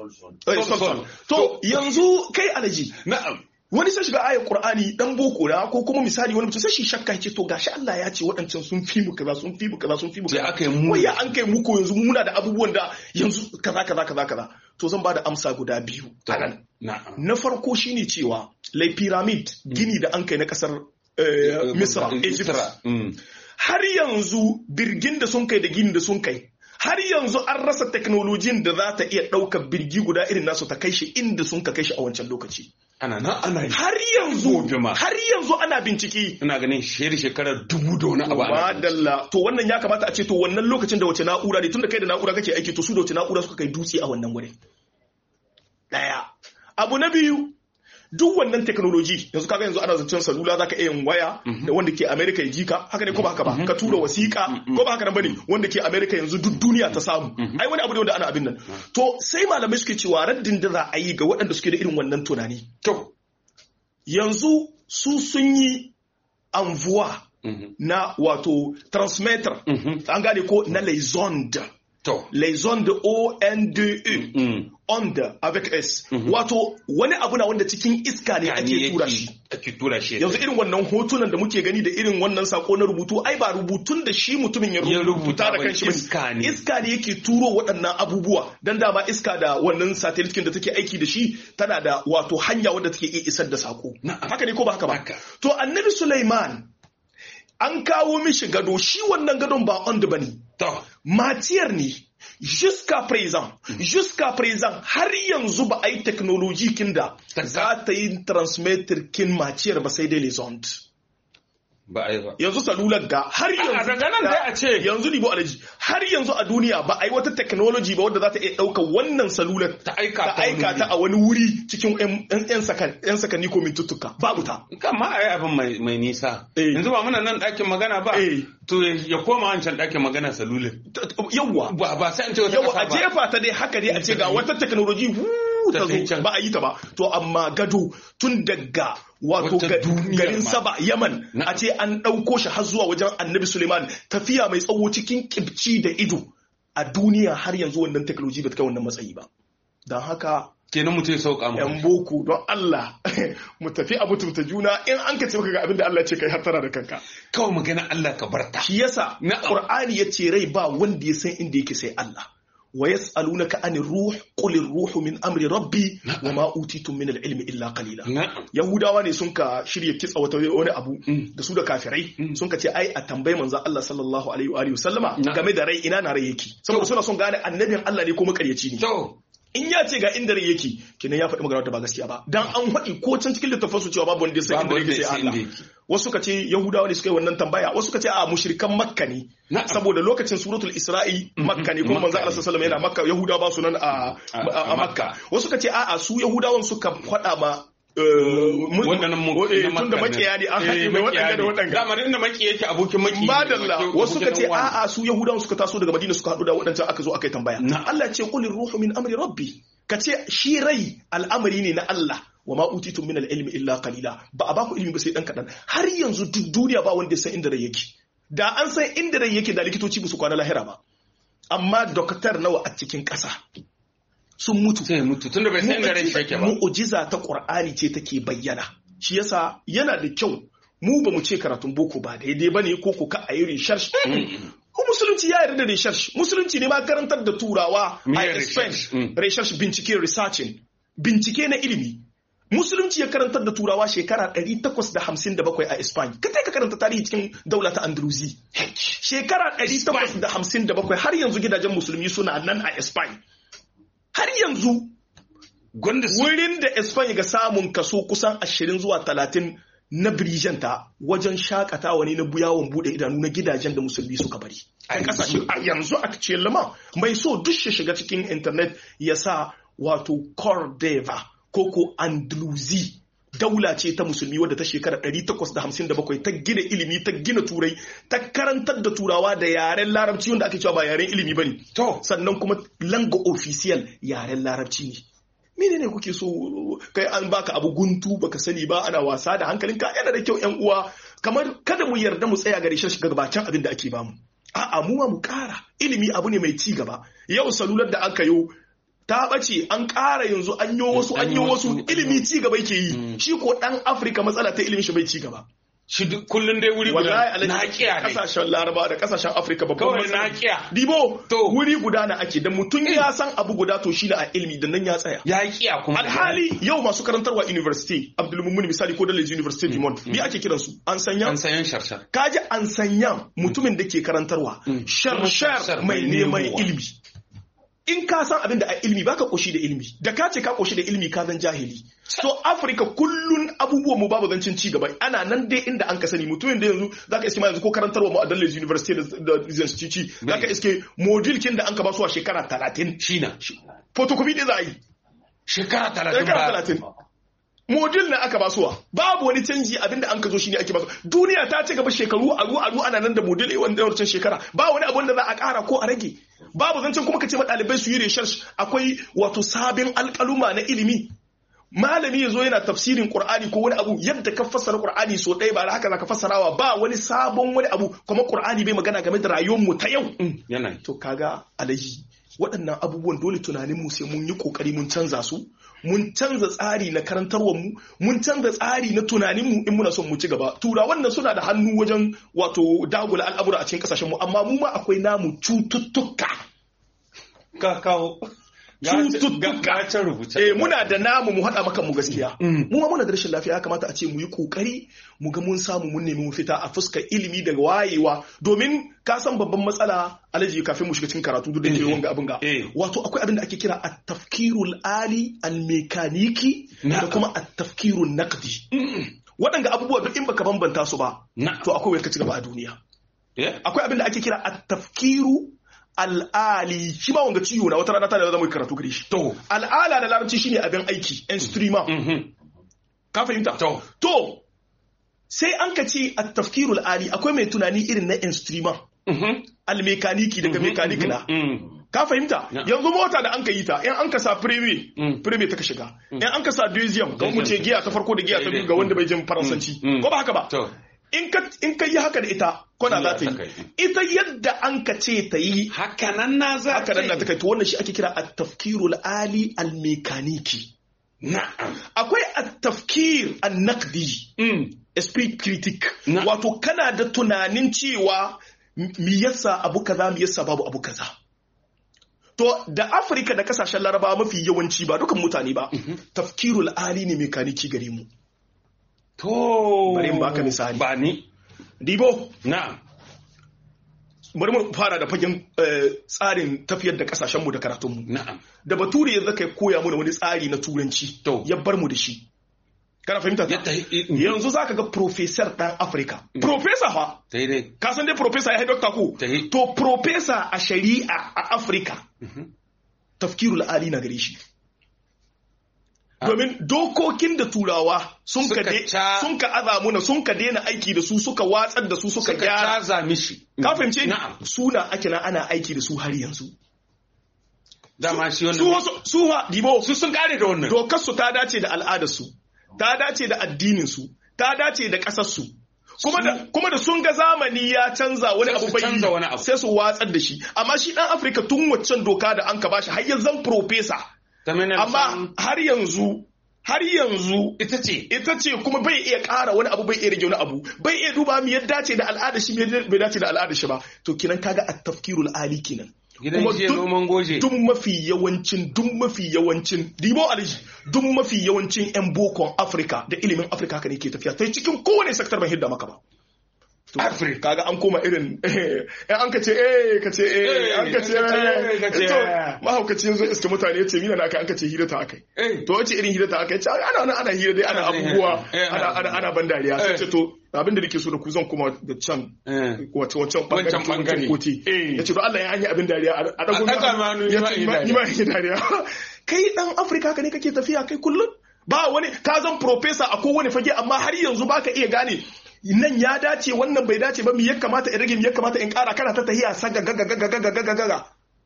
to yanzu kai alaji na'am wani sai shiga ayar Qur'ani dan boko da ko kuma misali wani mutum sai shi shakka ce to gashi Allah ya ce waɗancan sun fi mu kaza wai an kai mu ko yanzu muna da abubuwan da yanzu kaza to zan bada amsa guda biyu anan na farko shine cewa lai pyramid gini da an kai na kasar Misra Egypt har yanzu birgin da sun kai da gini da sun kai har yanzu an rasa teknolojin da za ta iya ɗaukar birgi guda irin nasu ta kai shi inda sun ka kai shi a wancan lokaci ana har yanzu ana bincike ina ganin shekarar 2000 da wani abu madalla to wannan ya kamata a ce to wannan lokacin da wace na'ura ne tunda kai da na'ura kake aiki to su da wace na'ura suka kai dutse a wannan wurin daya abu na biyu duk wannan technology yanzu kaga yanzu ana zancen salula zaka iya yin waya da wanda ke America ya jika haka ne ko ba haka ba ka tura wasiƙa ko ba haka nan bane wanda ke America yanzu duk duniya ta samu ai wani abu ne wanda ana abin nan to sai malamai suke cewa raddin da za a yi ga waɗanda suke da irin wannan tunani to yanzu su sun yi envoi na wato transmitter an gane ko na laizonde les zones ONDE onda avec S wato wani abu na wanda cikin iska ne ake tura shi yanzu irin wannan hotunan da muke gani da irin wannan sako na rubutu ai ba rubutun da shi mutumin ya rubuta da kanshi iska ne yake turo waɗannan abubuwa dan dama iska da wannan satellite da take aiki da shi tana da wato hanya wanda take iya isar da sako haka ne ko ba haka ba to annabi Sulaiman an kawo mishi gado shi wannan gadon ba onda bane matiyar ne jusqu'à présent har yanzu ba a yi technology kin da za ta yi transmitter kin maciyar ba sai dai les ondes ba a yi ba yanzu salular ga har yanzu daga nan dai a ce yanzu libo alaji har yanzu a duniya ba a yi wata technology ba wadda za ta iya ɗauka wannan salular ta aika ta a wani wuri cikin yan sakanni ko mintuttuka babu ta kama a yi abin mai nisa yanzu ba muna nan ɗakin magana ba to ya koma wancan ɗakin magana salular yawwa ba sai an ce wata a jefa ta dai haka dai a ce ga wata technology ta zo ba a yi ta ba to amma gado tun daga wato garin Saba Yaman a ce an ɗauko shi har zuwa wajen Annabi Suleiman tafiya mai tsawo cikin kibci da ido a duniya har yanzu wannan technology ba ta kai wannan matsayi ba don haka kenan mutum ya sauka mu yan boko don Allah mu tafi a mutunta juna in an ka ce maka ga abin da Allah ce kai har tara da kanka kawai magana Allah ka barta shi yasa Qur'ani yace rai ba wanda ya san inda yake sai Allah wa yas'alunaka anir ruh qul ar-ruhu min amri rabbi wa ma utitum min al-ilmi illa qalila yahudawa ne sun ka shirye kitsa wani abu da su da kafirai sun ka ce ai a tambayi manzo Allah sallallahu alaihi wa alihi wasallama game da rai ina na rai yake saboda suna son gane annabin Allah ne ko makaryaci ne in ya ce ga inda rai yake kinan ya faɗi magana da ba gaskiya ba dan an faɗi ko can cikin littafin su cewa babu wanda ya san inda yake sai Allah wasu ka ce yahudawa ne suka yi wannan tambaya wasu ka ce a mushrikan makka ne saboda lokacin suratul isra'i makka ne kuma manzo Allah sallallahu alaihi wasallam yana makka yahudawa ba su nan a makka wasu ka ce a su yahudawan suka faɗa ma tun da makiya ne an haɗe mai waɗanda da waɗanda damar inda maki yake abokin maki madalla wasu ka ce a'a su yahudawan suka taso daga madina suka haɗu da waɗanda aka zo aka yi tambaya Allah ce qulir ruhu min amri rabbi ka ce shi rai al'amari ne na Allah wa ma utitum min al-ilmi illa qalila ba a baku ilimi ba sai dan kadan har yanzu duk duniya ba wanda ya san inda rai yake da an san inda rai yake da likitoci ba su kwana lahira ba amma doktor nawa a cikin ƙasa sun mutu tunda bai san inda rai yake ba mu'jiza ta Qur'ani ce take bayyana shi yasa yana da kyau mu ba mu ce karatun boko ba daidai bane ko ka ayi research ko musulunci ya yarda da research musulunci ne ma karantar da turawa a Spain research bincike na ilimi musulunci ya karantar da turawa shekara 857 a Spain ka karanta tarihi cikin daula ta Andalusi shekara 857 har yanzu gidajen musulmi suna nan a Spain har yanzu wurin da Spain ga samun kaso kusan 20 zuwa 30 na birijanta wajen shakatawa ne na yawon bude idanu na gidajen da musulmi suka bari a kasashe a yanzu a cikin lama mai so duk shiga cikin internet ya sa wato Cordova koko Andalusi daula ce ta musulmi wadda ta shekara 857 ta gina ilimi ta gina turai ta karantar da turawa da yaren larabci wanda ake cewa ba yaren ilimi bane to sannan kuma langa official yaren larabci ne mene ne kuke so kai an baka abu guntu baka sani ba ana wasa da hankalinka yana da kyau yan uwa kamar kada mu yarda mu tsaya gare shi gabacin abin da ake bamu a'a mu ma mu kara ilimi abu ne mai ci gaba yau salular da aka yi ta ɓace an ƙara yanzu an yi wasu ilimi ci gaba yake yi shi ko ɗan Afirka matsala ta ilimin shi bai ci gaba shi kullun dai wuri guda na kiya ne kasashen Laraba da kasashen Afirka babban matsala na kiya dibo wuri guda na ake da mutum ya san abu guda to shi na a ilimi da nan ya tsaya ya kiya kuma alhali yau masu karantarwa university Abdul Mumin misali ko Dalhousie University du Monde bi ake kiransu an sanyan sharshar kaji an sanyan mutumin da ke karantarwa sharshar mai neman ilimi in ka san abin da a ilimi baka koshi da ilimi da ka ce ka koshi da ilimi ka zan jahili so Africa kullun abubuwan mu babu zancin ci gaba ana nan dai inda an ka sani mutumin da yanzu zaka iske ma yanzu ko karantarwa mu a Dalhousie University da Institute zaka iske module kin da an ka ba su a shekara 30 shina photocopy da za a yi shekara 30 modul na aka basuwa babu wani canji abinda an ka zo shine ake basu duniya ta ci gaba shekaru aru ana nan da modul wanda wancan shekara ba wani abu da za a ƙara ko a rage babu zancen kuma ka ce ma ɗalibai su yi research akwai wato sabin alƙaluma na ilimi malami yazo yana tafsirin Qur'ani ko wani abu yadda ka fassara Qur'ani so ɗaya ba haka zaka fassarawa ba wani sabon wani abu kuma Qur'ani bai magana game da rayuwar mu ta yau yana to kaga alaji waɗannan abubuwan dole tunanin mu sai mun yi kokari mun canza su mun canza tsari na karantarwar mu mun canza tsari na tunanin mu in muna son mu ci gaba turawan nan suna da hannu wajen wato dagula al'amura a cikin kasashen mu amma mu ma akwai namu cututtuka ka kawo cututtuka muna da namu mu haɗa maka mu gaskiya mu ma muna da rashin lafiya ya kamata a ce mu yi kokari mu ga mun samu mun nemi mu fita a fuskar ilimi da wayewa domin ka san babban matsala alaji kafin mu shiga cikin karatu duk da ke wanga abin ga wato akwai abin da ake kira at-tafkirul ali al-mekaniki da kuma at-tafkirun naqdi waɗanda abubuwa duk in baka bambanta su ba to akwai wai ka ci gaba a duniya akwai abin da ake kira at-tafkiru al'ali shi ma wanga ciwo na wata rana ta da zama karatu gare shi to al'ala da larabci shine abin aiki instrument ka fahimta to sai an ka ce at-tafkirul ali akwai mai tunani irin na instrument al-mekaniki daga mekanik na ka fahimta yanzu mota da an ka yi ta in an ka sa prime ta ka shiga in an ka sa deuxième ga mu ce giya ta farko da giya ta biyu ga wanda bai jin faransanci ko ba haka ba in ka yi haka da ita kona za ta yi ita yadda an ka ce ta yi hakanan na za ta kai to wannan shi ake kira at-tafkirul ali al-mekaniki na'am akwai at-tafkir an-naqdi esprit critique wato kana da tunanin cewa mi yasa abu kaza mi yasa babu abu kaza to da Afirka da kasashen Laraba mafi yawanci ba dukan mutane ba tafkirul ali ne mekaniki gare mu to bari in baka misali ba ni dibo na'am bari mu fara da fagen tsarin tafiyar da kasashen mu da karatun mu na'am da bature ya zaka koya mu da wani tsari na turanci ya bar mu da shi kana fahimta yanzu zaka ga professor dan Africa professor fa dai ka san dai professor ya doctor ko to professor a shari'a a Africa tafkirul ali na gare shi domin dokokin da turawa sun ka aza muna sun ka daina aiki da su suka watsar da su suka gyara mishi ka fahimce suna ake na ana aiki da su har yanzu dama shi wannan su dibo su sun kare da wannan dokar su ta dace da al'adar su ta dace da addinin su ta dace da kasar su kuma da sun ga zamani ya canza wani abu bai sai su watsar da shi amma shi dan Afirka tun waccan doka da an ka bashi har yanzu zan professor amma har yanzu ita ce kuma bai iya ƙara wani abu bai iya rage wani abu bai iya duba mi yadda dace da al'ada shi bai dace da al'ada shi ba to kinan kaga at-tafkirul ali kenan kuma duk mafi yawancin dibo aliji duk mafi yawancin yan bokon Afirka da ilimin Afirka haka ne ke tafiya tai cikin kowane sektor ban hidda maka ba Afrika kaga an koma irin an ka ce an ka ce mahaukaci yanzu iska mutane ce mina na aka an ka ce hira ta akai to wace irin hira ta akai ce ana hira dai ana abubuwa ana ban dariya sai ce to abin da nake so da ku zan kuma da can wancan bangaren koti ya ce to Allah ya hanyar abin dariya a dago ni ma yi dariya kai dan Afrika ka ne kake tafiya kai kullum ba wani ka zan professor a kowane fage amma har yanzu baka iya gane nan ya dace wannan bai dace ba mi ya kamata in rage mi ya kamata in kara kana ta tahiya saga gaga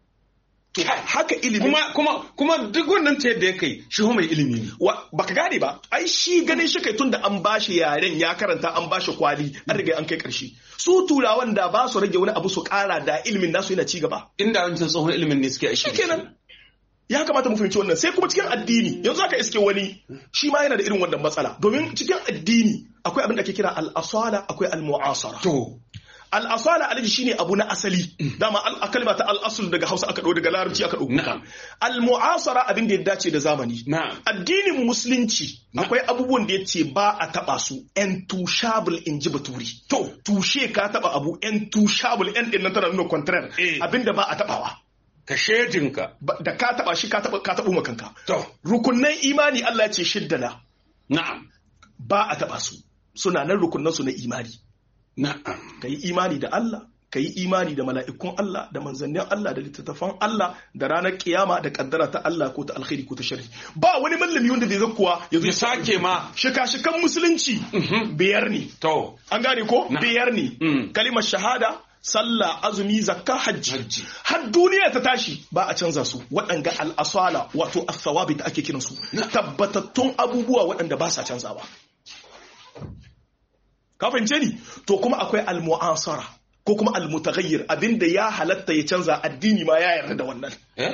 to haka ilimi kuma duk wannan ta yadda ya kai shi mai ilimi ne baka gane ba ai shi ganin shi kai tunda an bashi yaren ya karanta an bashi kwali an riga an kai karshe su turawan da ba su rage wani abu su kara da ilimin nasu yana ci gaba inda wancan tsohon ilimin ne suke aiki shikenan ya kamata mu fahimci wannan sai kuma cikin addini yanzu aka iske wani shi ma yana da irin wannan matsala domin cikin addini akwai abin da ake kira al-asala akwai al-mu'asara to al-asala alaji shine abu na asali dama kalma ta al-asl daga Hausa aka dauko daga Larabci aka dauko al-mu'asara abin da ya dace da zamani addinin musulunci akwai abubuwan da yace ba a taba su intouchable in ji baturi to tushe ka taba abu intouchable en din nan tana nuna contraire abinda ba a tabawa ka shedinka da ka taba shi ka tabo makanka to rukunnan imani Allah ya ce shiddana na'am ba a taba su suna nan rukunnan su na imani na'am kai imani da Allah kai imani da mala'ikun Allah da manzannin Allah da littattafan Allah da ranar kiyama da kaddara ta Allah ko ta alkhairi ko ta sharri ba wani mallami wanda zai zakkuwa ya sake ma shika-shikan musulunci biyar ne to an gane ko biyar ne kalimar shahada sallah azumi zakka hajji har duniya ta tashi ba a canza su waɗanga al'asala wato as-sawabi da ake kiransu tabbatattun abubuwa waɗanda ba sa canzawa ka fahimce ni to kuma akwai al-mu'asara ko kuma al-mutaghayyir abinda ya halatta ya canza addini ma ya yarda da wannan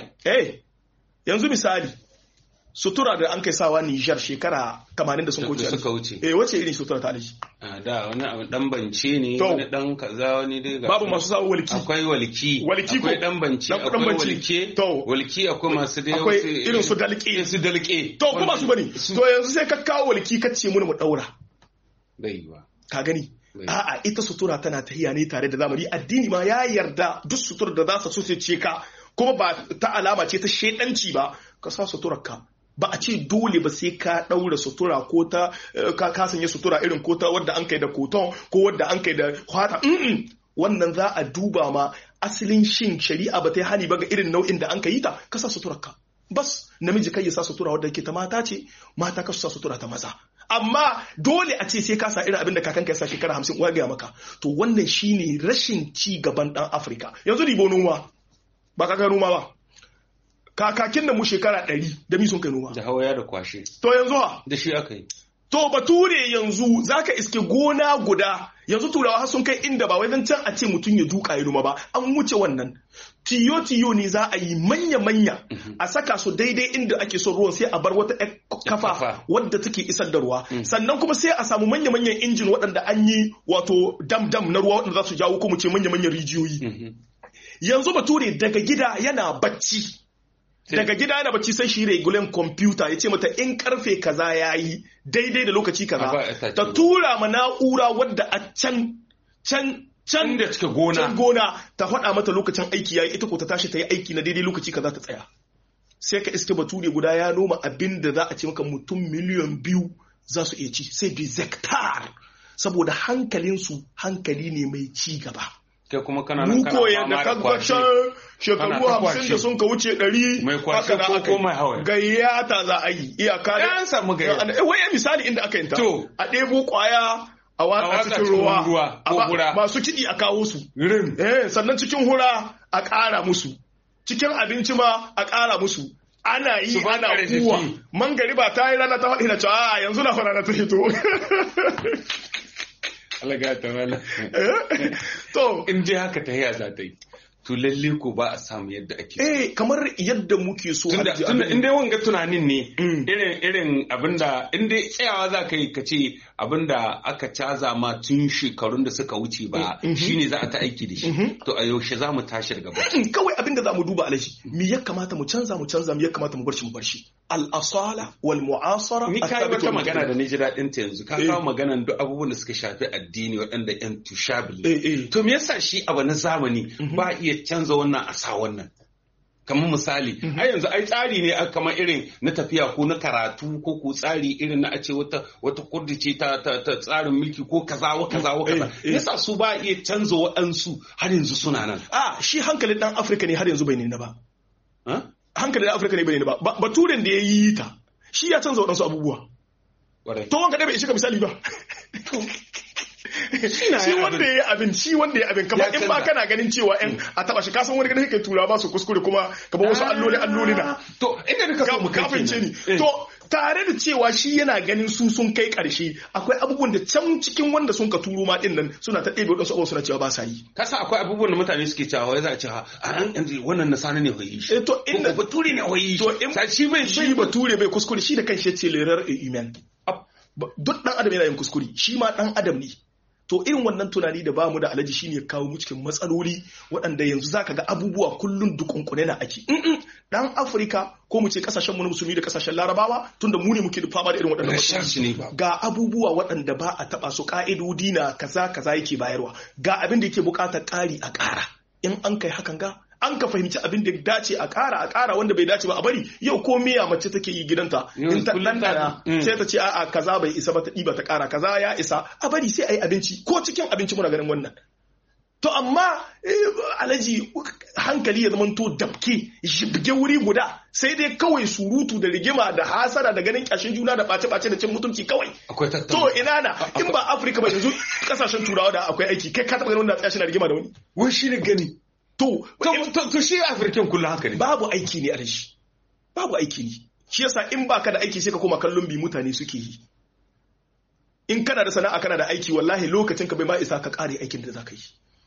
yanzu misali sutura da an kai sawa Niger shekara 80 da suka wuce wace irin sutura ta alaji da wani abu dan bance ne wani dan kaza wani dai babu masu sawa walki akwai walki akwai dan bance akwai walki akwai masu dai akwai irin su dalke to kuma su bane to yanzu sai ka kawo walki ka ce mu daura baiwa ka gani a'a ita sutura tana tahiya ne tare da zamani addini ma ya yarda duk sutura da za su ce ka kuma ba ta alama ce ta shedanci ba ka sa suturar ka ba a ce dole ba sai ka daura sutura ko ta ka sanya sutura irin ko ta wadda an kai da koton ko wadda an kai da kwata wannan za a duba ma asalin shin shari'a ba ta yi hani ba ga irin nau'in da an kai ta ka sa suturar ka bas namiji kai ya sa sutura wadda ke ta mata ce mata ka sa sutura ta maza amma dole a ce sai ka sa irin abin da kakanka ya sa shekara 50 uwa ga maka to wannan shine rashin ci gaban dan Afirka yanzu ribo noma ba ka ga noma ba kakakin da mu shekara 100 da mi sun kai noma da hawaya da kwashe to yanzu ha da shi aka yi to bature yanzu zaka iske gona guda yanzu turawa har sun kai inda ba wai dan can a ce mutun ya duka ya noma ba an wuce wannan tiyo ne za a yi manya a saka su daidai inda ake son ruwan sai a bar wata kafa wadda take isar da ruwa sannan kuma sai a samu manya-manyan injin waɗanda an yi wato dam na ruwa waɗanda za su jawo ko mu ce manya-manyan rijiyoyi yanzu bature daga gida yana bacci sai shi regulan computer ya ce mata in karfe kaza yayi daidai da lokaci kaza ta tura ma na'ura wadda a can da cike gona ta faɗa mata lokacin aiki yayi ita ko ta tashi ta yi aiki na daidai lokaci kaza ta tsaya sai ka iske bature guda ya noma abin da za a ce maka mutum 2,000,000 za su iya ci sai bi hectare saboda hankalinsu hankali ne mai ci gaba kai kuma kana nan kana fama da kwashi shekaru 50 da sun ka wuce 100 mai kwashi ko mai hawaye gayyata za a yi iyaka da an samu gayyata wai misali inda aka yinta a ɗebo kwaya a watsa cikin ruwa masu kiɗi a kawo su sannan cikin hura a ƙara musu cikin abinci ma a ƙara musu ana yi ana kuwa mangari ba ta yi rana ta faɗi na cewa yanzu na fara na ta hito alagata mala to in je haka ta hiya za ta yi to lalle ko ba a samu yadda ake kamar yadda muke so tunda in dai wanga tunanin ne irin abinda in dai tsayawa za ka yi ka ce abinda aka caza ma tun shekarun da suka wuce ba shine za a ta aiki da shi to a yaushe za mu tashi daga ba kawai abinda za mu duba alashi me ya kamata mu canza me ya kamata mu bar shi al-asala wal mu'asara ni kai wata magana da ni ji dadin ta yanzu ka kawo maganan duk abubuwan da suka shafi addini waɗanda yan tushabili to me yasa shi abu na zamani ba iya canza wannan a sa wannan kamar misali ai yanzu ai tsari ne kamar irin na tafiya ko na karatu ko tsari irin na a ce wata kurdice ta tsarin mulki ko kaza yasa su ba iya canza waɗansu har yanzu suna nan shi hankalin dan Afirka ne har yanzu bai nuna ba hankalin dan Afirka ne bai nuna ba baturen da ya yi ta shi ya canza waɗansu abubuwa to wanga dai bai ishe ka misali ba shi wanda ya abin kamar in ba kana ganin cewa in a taba shi kasan wani ganin kai tura ba su kuskure kuma kamar wasu alloli na to inda duka so mu kafince ni to tare da cewa shi yana ganin su sun kai karshe akwai abubuwan da can cikin wanda sun ka turo ma din nan suna ta ɗebe wadansu abubuwa suna cewa ba sa yi kasa akwai abubuwan da mutane suke cewa wai za a ce wannan nasana ne hoyi shi to inda bature ne hoyi to in shi bature bai kuskure shi da kanshi ya ce lerar iman duk dan adam yana yin kuskure shi ma dan adam ne to irin wannan tunani da bamu da alaji shine kawo mu cikin matsaloli waɗanda yanzu zaka ga abubuwa kullun dukunkune na ake dan Afirka ko mu ce kasashen mu na musulmi da kasashen Larabawa tunda mu ne muke da fama da irin waɗannan matsaloli ga abubuwa waɗanda ba a taba su ka'idodi na kaza yake bayarwa ga abin da yake buƙatar ƙari a ƙara in an kai hakan ga an ka fahimci abin da dace a ƙara wanda bai dace ba a bari yau ko miya mace take yi gidanta in ta ɗanɗana sai ta ce a'a kaza bai isa ba ta ɗiba ta ƙara kaza ya isa a bari sai a yi abinci ko cikin abinci muna ganin wannan to amma alaji hankali ya zamanto dabke shibge wuri guda sai dai kawai surutu da rigima da hasara da ganin kyashin juna da bace-bace da cin mutunci kawai to ina na in ba Afirka ba yanzu kasashen turawa da akwai aiki kai ka taba ganin wanda tsaya na rigima da wani wai shi ne gani to shi Afirkan kullum haka ne babu aiki ne alaji babu aiki ne shi yasa in baka da aiki sai ka koma kallon bi mutane suke yi in kana da sana'a kana da aiki wallahi lokacin ka bai ma isa ka kare aikin da zaka yi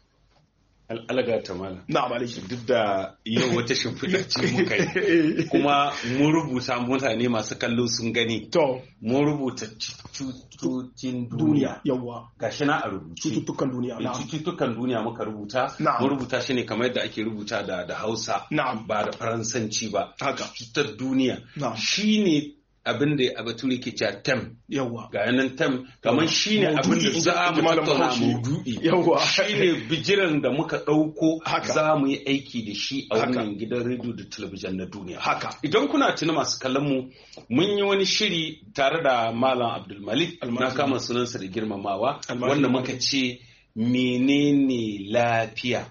alaga ta mala na'am alaikum duk da yau wata shimfiɗa ce muka yi kuma mun rubuta mutane masu kallo sun gani to mun rubuta cututtukin duniya yawa gashi na a rubuce cututtukan duniya na'am cututtukan duniya muka rubuta mun rubuta shi ne kamar yadda ake rubuta da Hausa na'am ba da Faransanci ba haka cutar duniya shine abin da a bature ke cewa tem yawa ga yanan tem kamar shine abin da za mu tattauna maudu'i yawa shine bijiran da muka dauko za mu yi aiki da shi a wannan gidan rediyo da talabijin na duniya haka idan kuna tuna masu kallon mu mun yi wani shiri tare da Malam Abdul Malik na kama sunansa da girmamawa wanda muka ce menene lafiya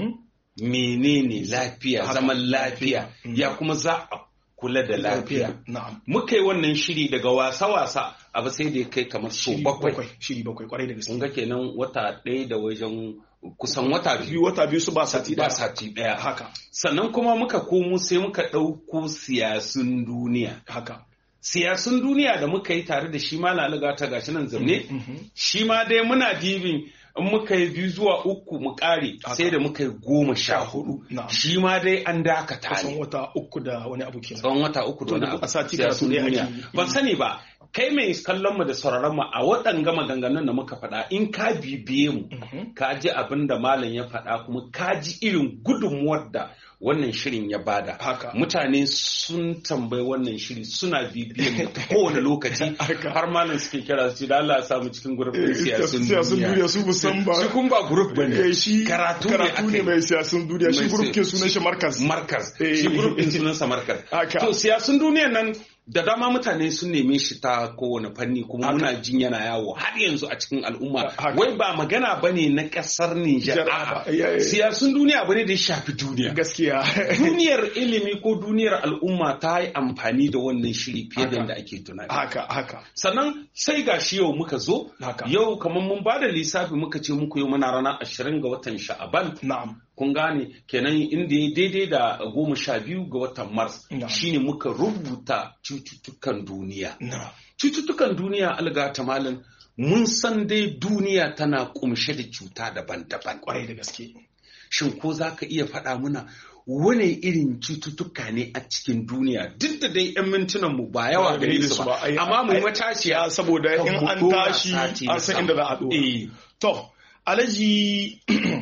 menene lafiya zaman lafiya ya kuma za a kula da lafiya. Muka yi wannan shiri daga wasa-wasa abu sai da ya kai kamar so bakwai. Shiri bakwai kwarai da gaske. Kun ga kenan wata ɗaya da wajen kusan wata biyu. Wata biyu su ba sati ɗaya. Ba sati ɗaya. Haka. Sannan kuma muka komo sai muka ɗauko siyasun duniya. Haka. Siyasun duniya da muka yi tare da shi ma lalaga ta gashi nan zamne. Shi ma dai muna dibin in muka yi 2 zuwa 3 mu kare sai da muka yi 14 shi ma dai an dakata ne tsawon wata 3 da wani abu kenan tsawon wata 3 da wani abu a sati da su duniya ban sani ba kai mai kallon mu da sauraron mu a waɗanga maganganun da muka faɗa in ka bibiye mu ka ji abin da malam ya faɗa kuma ka ji irin gudunmuwar da wannan shirin ya bada mutane sun tambayi wannan shiri suna bibiyan ta kowane lokaci har malam suke kira su da Allah ya samu cikin group din siyasun duniya su musan ba shi kun ba group bane shi karatu ne mai siyasun duniya shi group ke sunan shi markaz shi group din sunan sa markaz to siyasun duniya nan da dama mutane sun neme shi ta kowane fanni kuma muna jin yana yawo har yanzu a cikin al'umma wai ba magana bane na kasar Nijar siyasun duniya bane da ya shafi duniya gaskiya duniyar ilimi ko duniyar al'umma ta yi amfani da wannan shiri fiye da yadda ake tunani haka sannan sai gashi yau muka zo yau kamar mun bada lissafi muka ce muku yau muna ranar 20 ga watan Sha'aban na'am kun gane kenan inda ya daidai da 12 ga watan Mars shine muka rubuta cututtukan duniya. Cututtukan duniya alga ta malam mun san dai duniya tana kumshe da cuta daban-daban. Kwarai da gaske. Shin ko za ka iya faɗa muna wane irin cututtuka ne a cikin duniya duk da dai 'yan mintunan mu ba yawa gare su ba amma mu matashiya saboda in an tashi an san inda za a ɗora. To, alaji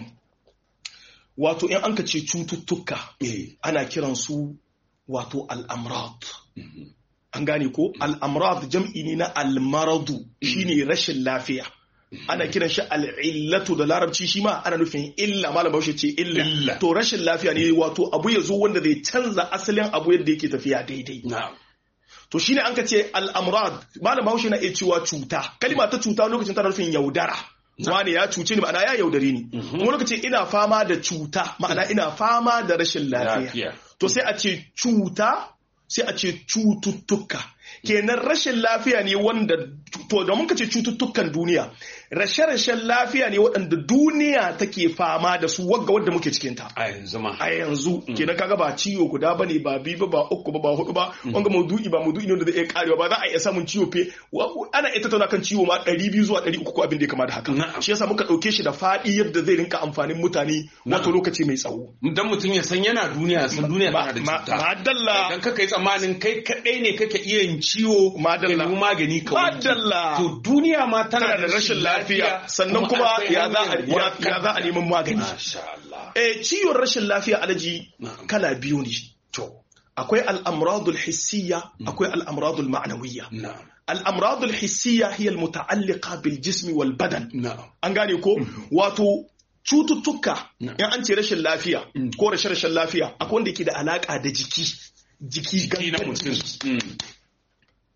wato in an ka ce cututtuka ana kiran su wato al'amrad an gane ko al'amrad jam'i ne na almaradu shine rashin lafiya ana kiran shi al'illatu da larabci shi ma ana nufin illa malam Bahaushe ce illa to rashin lafiya ne wato abu ya zo wanda zai canza asalin abu yadda yake tafiya daidai to shine an ka ce al'amrad malam Bahaushe na iya cewa cuta kalma ta cuta lokacin tana nufin yaudara wani ya cuce ni ma'ana ya yaudare ni kuma lokacin ina fama da cuta ma'ana ina fama da rashin lafiya to sai a ce cuta sai a ce cututtuka kenan rashin lafiya ne wanda to da muka ce cututtukan duniya rashe-rashen lafiya ne waɗanda duniya take fama da su wagga wadda muke cikin ta a yanzu kenan kaga ba ciwo guda bane ba biyu ba uku ba hudu ba wanga maudu'i ne wanda zai iya karewa ba za a iya samun ciwo fe ana iya tattauna kan ciwo ma 200 zuwa 300 ko abin da ya kama da haka shi yasa muka dauke shi da fadi yadda zai rinka amfanin mutane wato lokaci mai tsawo dan mutum ya san yana duniya san duniya tana da cuta madalla dan kaka yi tsammanin kai kadai ne kake iya yin ciwo madalla magani kawai madalla to duniya ma tana da rashin lafiya sannan kuma ya za a neman magani ciwon rashin lafiya alaji kala biyu ne akwai al'amradul hissiyya akwai al'amradul ma'anawiyya al'amradul hissiyya hiya al-muta'alliqa bil jismi wal badan an gane ko wato cututtuka in an ce rashin lafiya ko rashin lafiya akwai wanda yake da alaka da jiki na mutum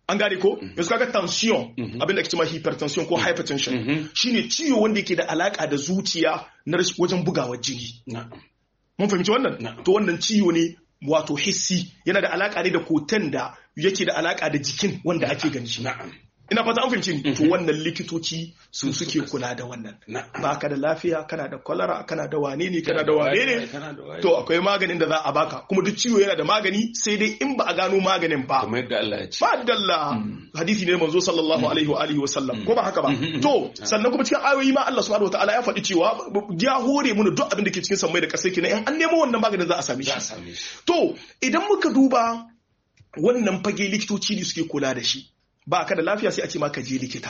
an gane ko yanzu kaga tension abinda ake cewa hypertension ko hypertension shine ciwo wanda yake da alaka da zuciya na wajen bugawar jini mun fahimci wannan to wannan ciwo ne wato hissi yana da alaka ne da kotan da yake da alaka da jikin wanda ake gani shi ina fata an fahimci ni to wannan likitoci su suke kula da wannan baka da lafiya kana da kwalara kana da wane ne kana da wane ne to akwai maganin da za a baka kuma duk ciwo yana da magani sai dai in ba a gano maganin ba kamar yadda Allah ya ce ba dalla hadisi ne manzo sallallahu alaihi wa alihi wa sallam ko ba haka ba to sannan kuma cikin ayoyi ma Allah subhanahu wataala ya faɗi cewa ya hore mu duk abin da ke cikin sammai da kasai kenan in an nemo wannan maganin za a same shi to idan muka duba wannan fage likitoci ne suke kula da shi ba ka da lafiya sai a ce maka je likita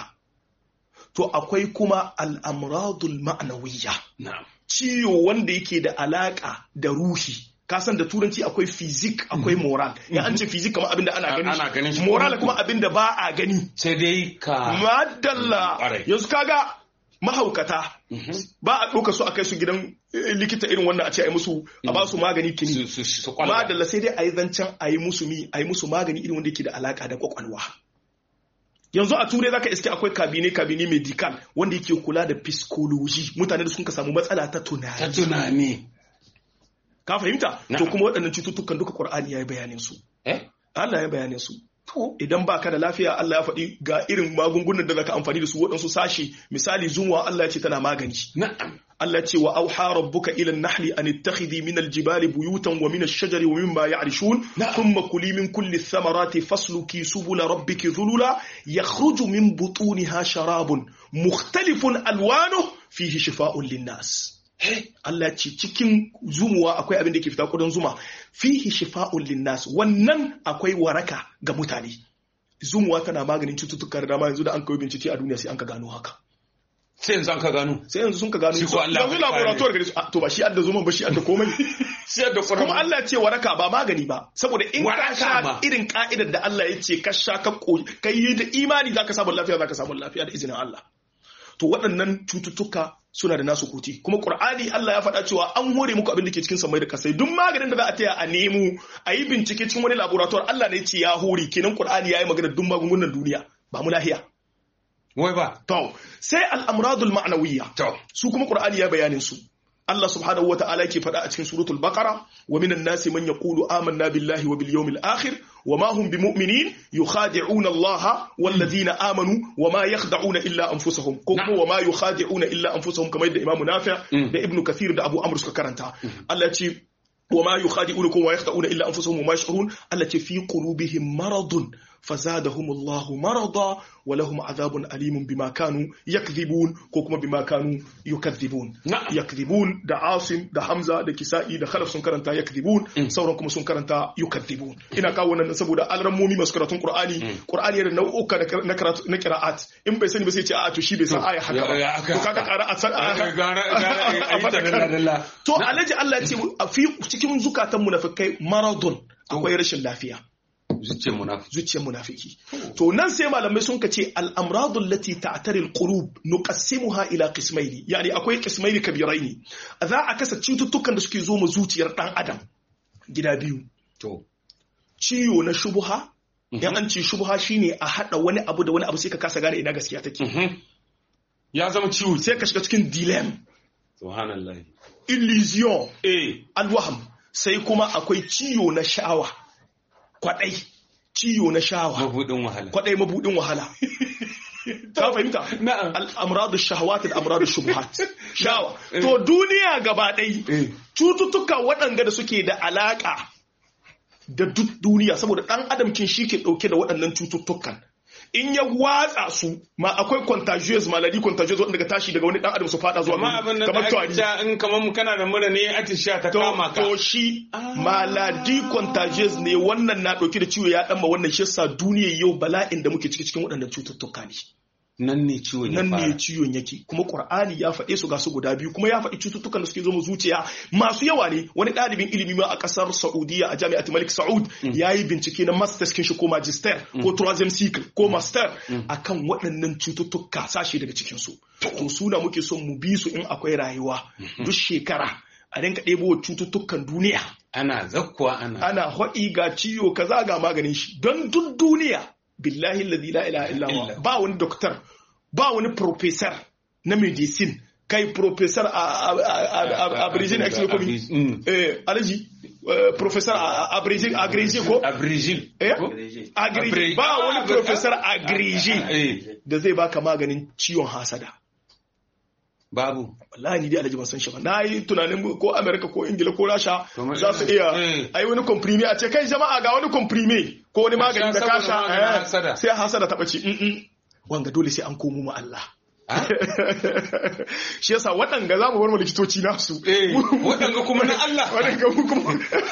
to akwai kuma al'amradul ma'anawiyya ciwo wanda yake da alaka da ruhi kasan da turanci akwai physic akwai moral ya an ce physic kamar abinda ana gani moral kuma abinda ba a gani sai dai ka madalla yanzu kaga mahaukata ba a ɗauka su a kai su gidan likita irin wannan a ce a yi musu a ba su magani kini madalla sai dai a yi zancen a yi musu magani irin wanda yake da alaka da kwakwalwa yanzu a turai zaka iske akwai kabine medical wanda yake kula da psychology mutane da sun ka samu matsala ta tunani ka fahimta to kuma waɗannan cututtukan duka Qur'ani yayi bayanin su Allah ya bayanin su to idan baka da lafiya Allah ya faɗi ga irin magungunan da zaka amfani da su waɗansu sashi misali zunwa Allah ya ce tana magani na'am Allah ce wa auha rabbuka ila an-nahli an ittakhidhi min al-jibali buyutan wa min ash-shajari wa mimma ya'rishun thumma kuli min kulli ath-thamarati fasluki subula rabbiki dhulula yakhruju min butuniha sharabun mukhtalifun alwanuhu fihi shifaa'un lin-nas Allah ce cikin zumuwa akwai abin da ke fita kudin zuma fihi shifa'un lin-nas wannan akwai waraka ga mutane zumuwa tana maganin cututtuka da dama yanzu da an kai bincike a duniya sai an ka gano haka sai yanzu an ka gano sai yanzu sun ka gano yanzu laboratoire gare su to ba shi adda zuman ba shi adda komai shi adda kuma Allah ce waraka ba magani ba saboda in ka sha irin ka'idar da Allah ya ce ka sha ka yi da imani zaka samu lafiya zaka samu lafiya da izinin Allah to waɗannan cututtuka suna da nasu kuti kuma Qur'ani Allah ya faɗa cewa an hore muku abin da ke cikin samai da kasai duk maganin da za a taya a nemo a yi bincike cikin wani laboratoire Allah ne ya ce ya hore kenan Qur'ani ya yi magana duk magungunan duniya ba mu lahiya wai ba to sai al-amradul ma'nawiyya su kuma Qur'ani ya bayanin su Allah subhanahu wata'ala yake faɗa a cikin suratul baqara wa minan nasi man yaqulu amanna billahi wa bil yawmil akhir wa ma hum bimu'minin yukhadi'una Allah wal ladina amanu wa ma yakhda'una illa anfusahum ko kuma wa ma yukhadi'una illa anfusahum kamar da Imam Nafi' da Ibn Kathir da Abu Amr suka karanta Allah ce wa ma yukhadi'una wa yakhda'una illa anfusahum wa ma yash'urun Allah ce fi qulubihim maradun فزادهم الله مرضا ولهم عذاب أليم بما كانوا يكذبون كوكما بما كانوا يكذبون يكذبون دا عاصم دا حمزة دا كسائي دا خلف سنكرنتا يكذبون سورانكم سنكرنتا يكذبون إنا كاونا نسبو دا ألرمومي مسكراتون قرآني يرى نوعوكا نكراءات إن بيساني بسيتي آتو شي بيسان آية حكا وكاكا قراءات سان آية تو ألاجي الله يتي في cikin zukatan munafikai maradun akwai rashin lafiya zuciyar munafiki to nan sai malamai sun kace al-amradul lati ta'tari al-qulub nuqassimuha ila qismaini yani akwai qismaini kabiraini za a kasa cututtukan da suke zo mu zuciyar dan adam gida biyu to ciwo na shubha yan an ce shubha shine a hada wani abu da wani abu sai ka kasa gane ina gaskiya take ya zama ciwo sai ka shiga cikin dilemma subhanallah illusion al-wahm sai kuma akwai ciwo na sha'awa kwadai ciwo na shawa mabudin wahala kwadai mabudin wahala ka fahimta al-amradu shahawat al-amradu shubuhat shawa to duniya gaba dai cututtuka waɗanda da suke da alaka da duk duniya saboda dan adam kin shi ke dauke da waɗannan cututtukan in ya watsa su ma akwai contagious malady contagious wanda daga tashi daga wani dan adam su fada zuwa kamar tawari in kamar kana da mura ne atisha ta kama ka to shi malady contagious ne wannan na dauki da ciwo ya dan ma wannan shi yasa duniyar yau bala'in da muke cikin waɗannan cututtuka ne nan ne ciwon ya fara nan ne ciwon yake kuma Qur'ani ya faɗe su ga su guda biyu kuma ya faɗi cututtukan da suke zo mu zuciya masu yawa ne wani ɗalibin ilimi ma a ƙasar Saudiya a Jami'at Malik Saud yayi bincike na master's kin shi ko magister ko troisième cycle ko master akan waɗannan cututtuka sashi daga cikin su to suna muke son mu bi su in akwai rayuwa duk shekara a rinka ɗebo cututtukan duniya ana zakkuwa ana haɗi ga ciwo kaza ga maganin shi don duk duniya billahi alladhi la ilaha illa huwa ba wani doctor ba wani professor na medicine kai professor a Brazil actually ko alaji professor a Brazil agrégé ko agrégé ba wani professor agrégé da zai baka maganin ciwon hasada babu wallahi ni dai alaji ban san shi ba nayi tunanin ko America ko Ingila ko Russia za su iya ai wani comprime a ce kai jama'a ga wani comprime ko wani magani da ka sha sai hasada ta bace wanga dole sai an komo mu Allah shi yasa waɗanga za mu bar mu likitoci nasu waɗanga kuma na Allah waɗanga kuma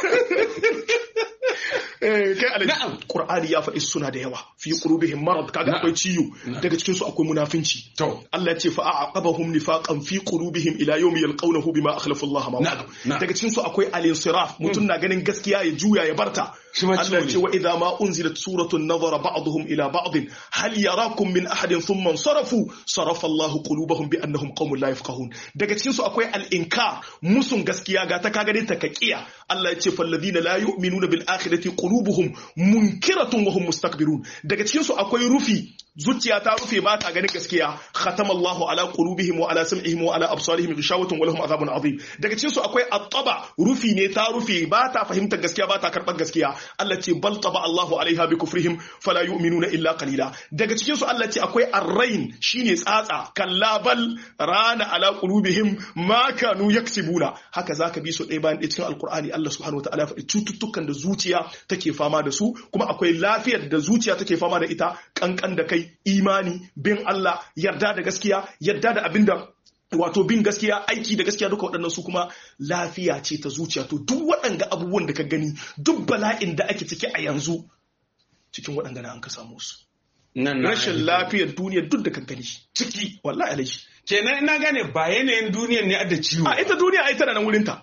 kai alaji Qur'ani ya faɗi suna da yawa fi qulubihim marad kaga akwai ciyo daga cikin su akwai munafinci Allah ya ce fa aqabahum nifaqan fi qulubihim ila yawmi yalqawnahu bima akhlafu Allah ma daga cikin su akwai al-insiraf mutun na ganin gaskiya ya juya ya barta Allah ya ce wa idha ma unzilat suratun nadhara ba'dhum ila ba'd hal yarakum min ahadin thumma sarafu sarafa Allah qulubahum bi annahum qaumun la yafqahun daga cikin su akwai al-inkar musun gaskiya ga ta kaga dai takakiya Allah ya ce fal ladina la yu'minuna bil akhirati qulubuhum munkiratun wa hum mustakbirun daga cikin su akwai rufi zuciya ta rufe ba ta ganin gaskiya khatamallahu ala qulubihim wa ala sam'ihim wa ala absarihim ghishawatun wa lahum adhabun adhim daga cikin su akwai at-taba rufi ne ta rufe ba ta fahimtar gaskiya ba ta karban gaskiya Allah ce bal taba Allahu alaiha bi kufrihim fala yu'minuna illa qalila daga cikin su Allah ce akwai ar-rain shine tsatsa kallabal rana ala qulubihim ma kanu yaksibuna haka zaka bi su ɗaya bayan ɗaya cikin alqur'ani Allah subhanahu wataala ya faɗi cututtukan da zuciya take fama da su kuma akwai lafiyar da zuciya take fama da ita kankan da kai imani bin Allah yarda da gaskiya yarda da abinda wato bin gaskiya aiki da gaskiya duka waɗannan su kuma lafiya ce ta zuciya to duk waɗanga abubuwan da ka gani duk bala'in da ake ciki a yanzu cikin waɗanga na an ka samu su rashin lafiyar duniya duk da ka gani ciki wallahi alaji kenan ina gane ba yanayin duniyar ne da ciwo a ita duniya ai tana nan wurin ta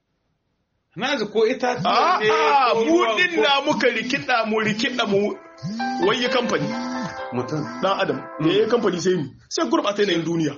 na ji ko ita mu din na muka rikida mu waye kamfani mutum dan adam da yayin kamfani sai gurbata yanayin duniya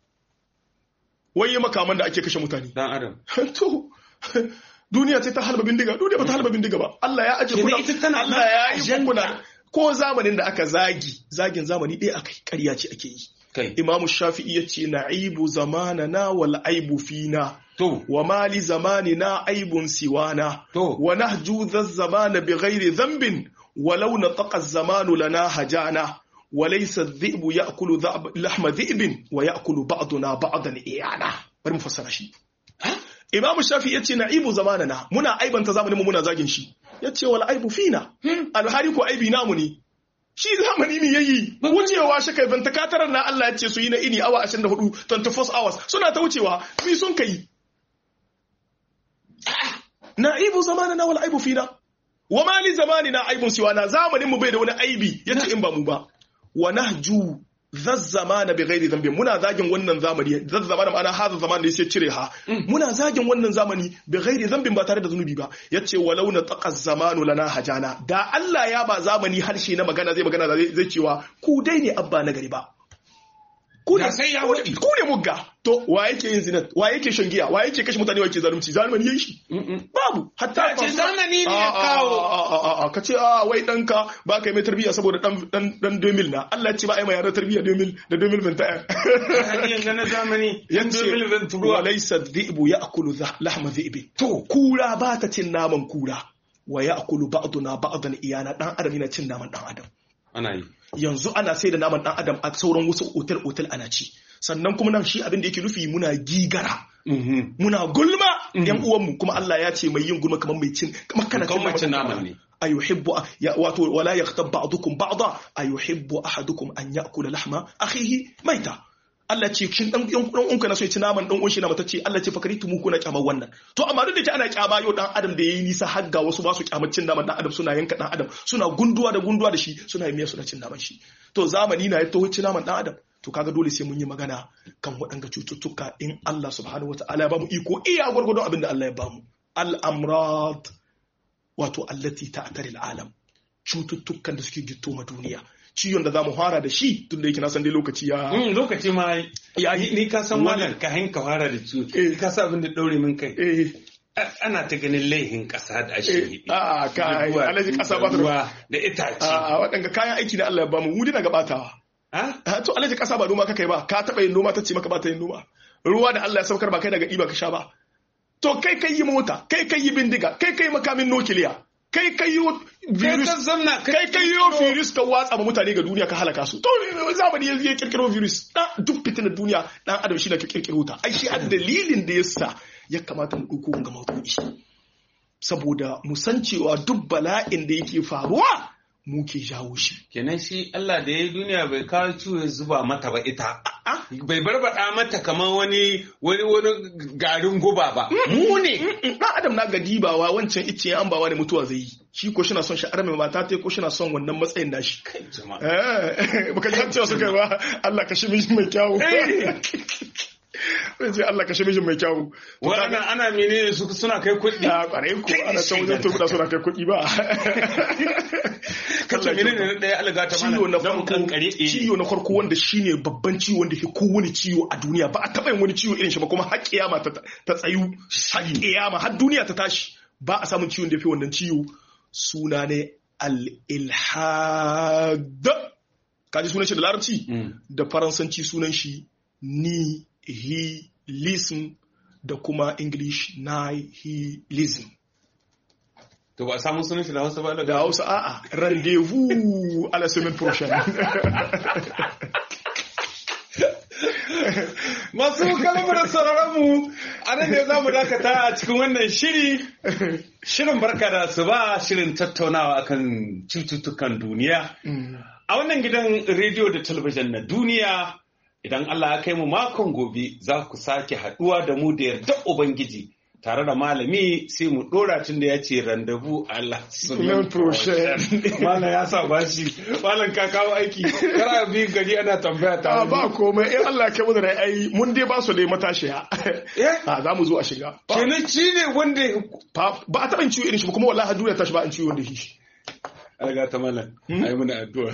waye makaman da ake kashe mutane dan adam to duniya ce ta halba bindiga duniya ba ta halba bindiga ba Allah ya aje kuna Allah ya yi kuna ko zamanin da aka zagin zamani ɗaya akai ƙarya ce ake yi Imam Shafi'i yace na'ibu zamanana wal aibu fina wa mali zamanina aibun siwana wa nahju zamana bighairi dhanbin walau nataqa az-zamanu lana hajana وليس الذئب يأكل لحم ذئب ويأكل بعضنا بعضا إيانا bari mu fassara shi Imam Shafi yace na'ibu zamanana muna aibanta zamanin mu muna zagin shi yace wal aibu fina alhari ko aibi namu ne shi zamani ne yayi wucewa shi kai banta katarar na Allah yace su yi na ini awa 24 24 hours suna ta wucewa mi sun kai na'ibu zamanana wal aibu fina wa ma li zamanina aibun siwana zamanin mu bai da wani aibi yace in ba mu ba wa nahju zazzamana bi ghairi dhanbin muna zagin wannan zamani zazzamana ma'ana hadha zaman da sai cire ha muna zagin wannan zamani bi ghairi dhanbin ba tare da zunubi ba yace walau na taqaz zamanu lana hajana da Allah ya ba zamani harshe na magana zai cewa ku dai ne abba na gari ba ku ne mugga to wa yake yin zina wa yake shan giya wa yake kashe mutane wa yake zalunci zamani yayin shi babu hatta ce zamani ne ya kawo ka ce wai danka ba ka yi mai tarbiyya saboda dan 2000 na Allah ce ba ai mai yara tarbiyya 2000 da 2021 hanyar ganin zamani yace 2023 wa laysa dhi'bu ya'kulu lahma dhi'bi to kura ba ta cin naman kura wa ya'kulu ba'duna ba'dan iyana dan adam yana cin naman dan adam ana yi yanzu ana sai da naman dan adam a sauran wasu otel ana ci sannan kuma nan shi abin da yake nufi muna gigara muna gulma yan uwanmu kuma Allah ya ce mai yin gulma kamar mai cin kamar kana cin naman ne ayuhibbu wato wala yaghtab ba'dukum ba'da ayuhibbu ahadukum an ya'kula lahma akhihi maita Allah ce shin dan unka na so ya ci naman dan uwan shi na matacce Allah ce fakaritu mu kuna kyamar wannan to amma duk da ke ana kyama yau dan adam da yayi nisa har ga wasu ba su kyamar cin naman dan adam suna yanka dan adam suna gunduwa da shi suna yi miya suna cin naman shi to zamani na ya taho cin naman dan adam to kaga dole sai mun yi magana kan waɗanga cututtuka in Allah subhanahu wataala ya bamu iko iya gurgurdon abin da Allah ya bamu al-amrad wato allati ta'tari al-alam cututtukan da suke gitto ma duniya ciwon da zamu fara da shi tun da yake na san dai lokaci ya lokaci ma ya ni ka san malam ka hanka fara da ciwo ka san abin da daure min kai ana ta ganin laihin ƙasa da ashe a kai alaji ƙasa ba ta ruwa da itace a waɗanda kayan aiki da Allah ya bamu mu dina gabatawa to alaji ƙasa ba noma kakai ba ka taɓa yin noma ta ce maka ba ta yin noma ruwa da Allah ya saukar ba kai daga ɗiba ka sha ba to kai yi mota kai yi bindiga kai yi makamin nukiliya kai yi virus kai yi virus ka watsa ma mutane ga duniya ka halaka su to zamani yanzu ya kirkiro virus duk fitinar duniya dan adam shi na kirkiro ta ai shi a dalilin da yasa ya kamata mu dauko ga maudu'i saboda mu san cewa duk bala'in da yake faruwa mu ke jawo shi kenan shi Allah da ya duniya bai kawo ciwo zuba mata ba ita bai barbada mata kamar wani garin guba ba mu ne dan adam na gadibawa wancan ice an bawa ne mutuwa zai yi shi ko shi na son sha'ar mai mata ta ko shi na son wannan matsayin nashi baka ji cewa suka ba Allah ka shi miji mai kyawu sai Allah ka shi miji mai kyawu wannan ana menene su suna kai kuɗi a kwarai ko ana can wajen turbuda suna kai kuɗi ba kace menene na daya alga ta mana ciwo na farko wanda shine babban ciwo wanda ke kowane ciwo a duniya ba a taba yin wani ciwo irin shi ba kuma har kiyama ta tsayu har kiyama har duniya ta tashi ba a samun ciwon da yafi wannan ciwo suna ne al-ilhad kaji sunan shi da larabci da faransanci sunan shi nihilism da kuma english nihilism. To ba samun sunan shi da Hausa ba da Hausa a'a rendezvous à la semaine prochaine. Masu kalmar sauraron mu a nan ne zamu dakata a cikin wannan shirin barka da asuba shirin tattaunawa akan cututtukan duniya a wannan gidan rediyo da talabijin na duniya. Idan Allah ya kai mu makon gobe za ku sake haduwa da mu da yarda Ubangiji tare da malami sai mu dora tun da ya ce randabu Allah sunan prochain. Malam ya sa bashi malam ka kawo aiki kara bi gari ana tambaya ta ba komai in Allah ya kai mu da ai mun dai ba su dai matashiya za mu zo a shiga kenan shi ne wanda ba a taɓa ciwo irin shi ba kuma wallahi duniya ta shi ba an ciwo wanda shi alga ta malam ayi muna addu'a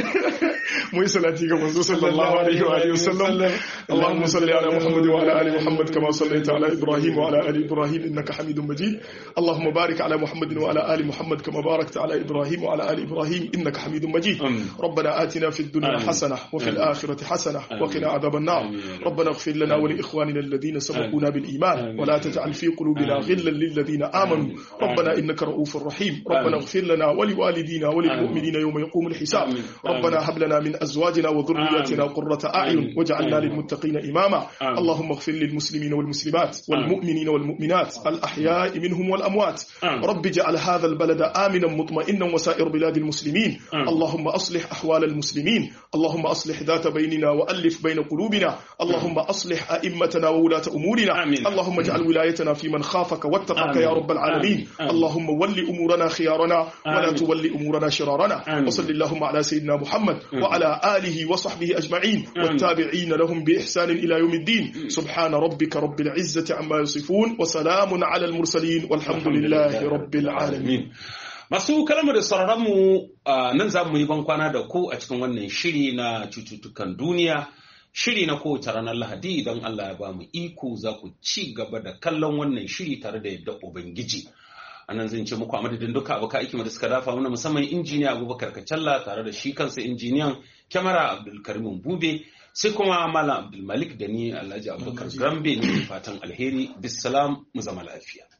mu yi salati ga manzo sallallahu alaihi wa alihi wasallam Allahumma salli ala Muhammad wa ala ali Muhammad kama sallaita ala Ibrahim wa ala ali Ibrahim innaka Hamidum Majid Allahumma barik ala Muhammad wa ala ali Muhammad kama barakta ala Ibrahim wa ala ali Ibrahim innaka Hamidum Majid ربنا آتنا في الدنيا حسنة وفي الآخرة حسنة وقنا عذاب النار ربنا اغفر لنا ولإخواننا الذين سبقونا بالإيمان ولا تجعل في قلوبنا غلا للذين آمنوا ربنا إنك رؤوف رحيم ربنا اغفر لنا ولوالدينا وللمؤمنين يوم يقوم الحساب ربنا هب لنا من أزواجنا وذرياتنا قرة أعين واجعلنا للمتقين إماما اللهم اغفر للمسلمين والمسلمات والمؤمنين والمؤمنات الأحياء منهم والأموات رب اجعل هذا البلد آمنا مطمئنا وسائر بلاد المسلمين اللهم أصلح أحوال المسلمين اللهم أصلح ذات بيننا وألف بين قلوبنا اللهم أصلح أئمتنا وولاة أمورنا اللهم اجعل ولايتنا في من خافك واتقاك يا رب العالمين اللهم ول أمورنا خيارنا ولا تول أمورنا شرارنا وصل اللهم على سيدنا محمد وعلى آله وصحبه أجمعين والتابعين لهم بإحسان إلى يوم الدين سبحان ربك رب العزة عما يصفون وسلام على المرسلين والحمد لله رب العالمين. Masu kalmar da sauraronmu nan za mu yi bankwana da ku a cikin wannan shiri na cututtukan duniya, shiri na kowace ranar Lahadi idan Allah ya ba mu iko za ku ci gaba da kallon wannan shiri tare da yadda Ubangiji. A nan zan ce muku a madadin duka abokan aiki da suka dafa mana musamman injiniya Abubakar Kacalla tare da shi kansa injiniyan kyamara Abdulkarim Bube sai kuma Malam Abdulmalik da ni Alhaji Abubakar Grambe ne fatan alheri bisalam mu zama lafiya.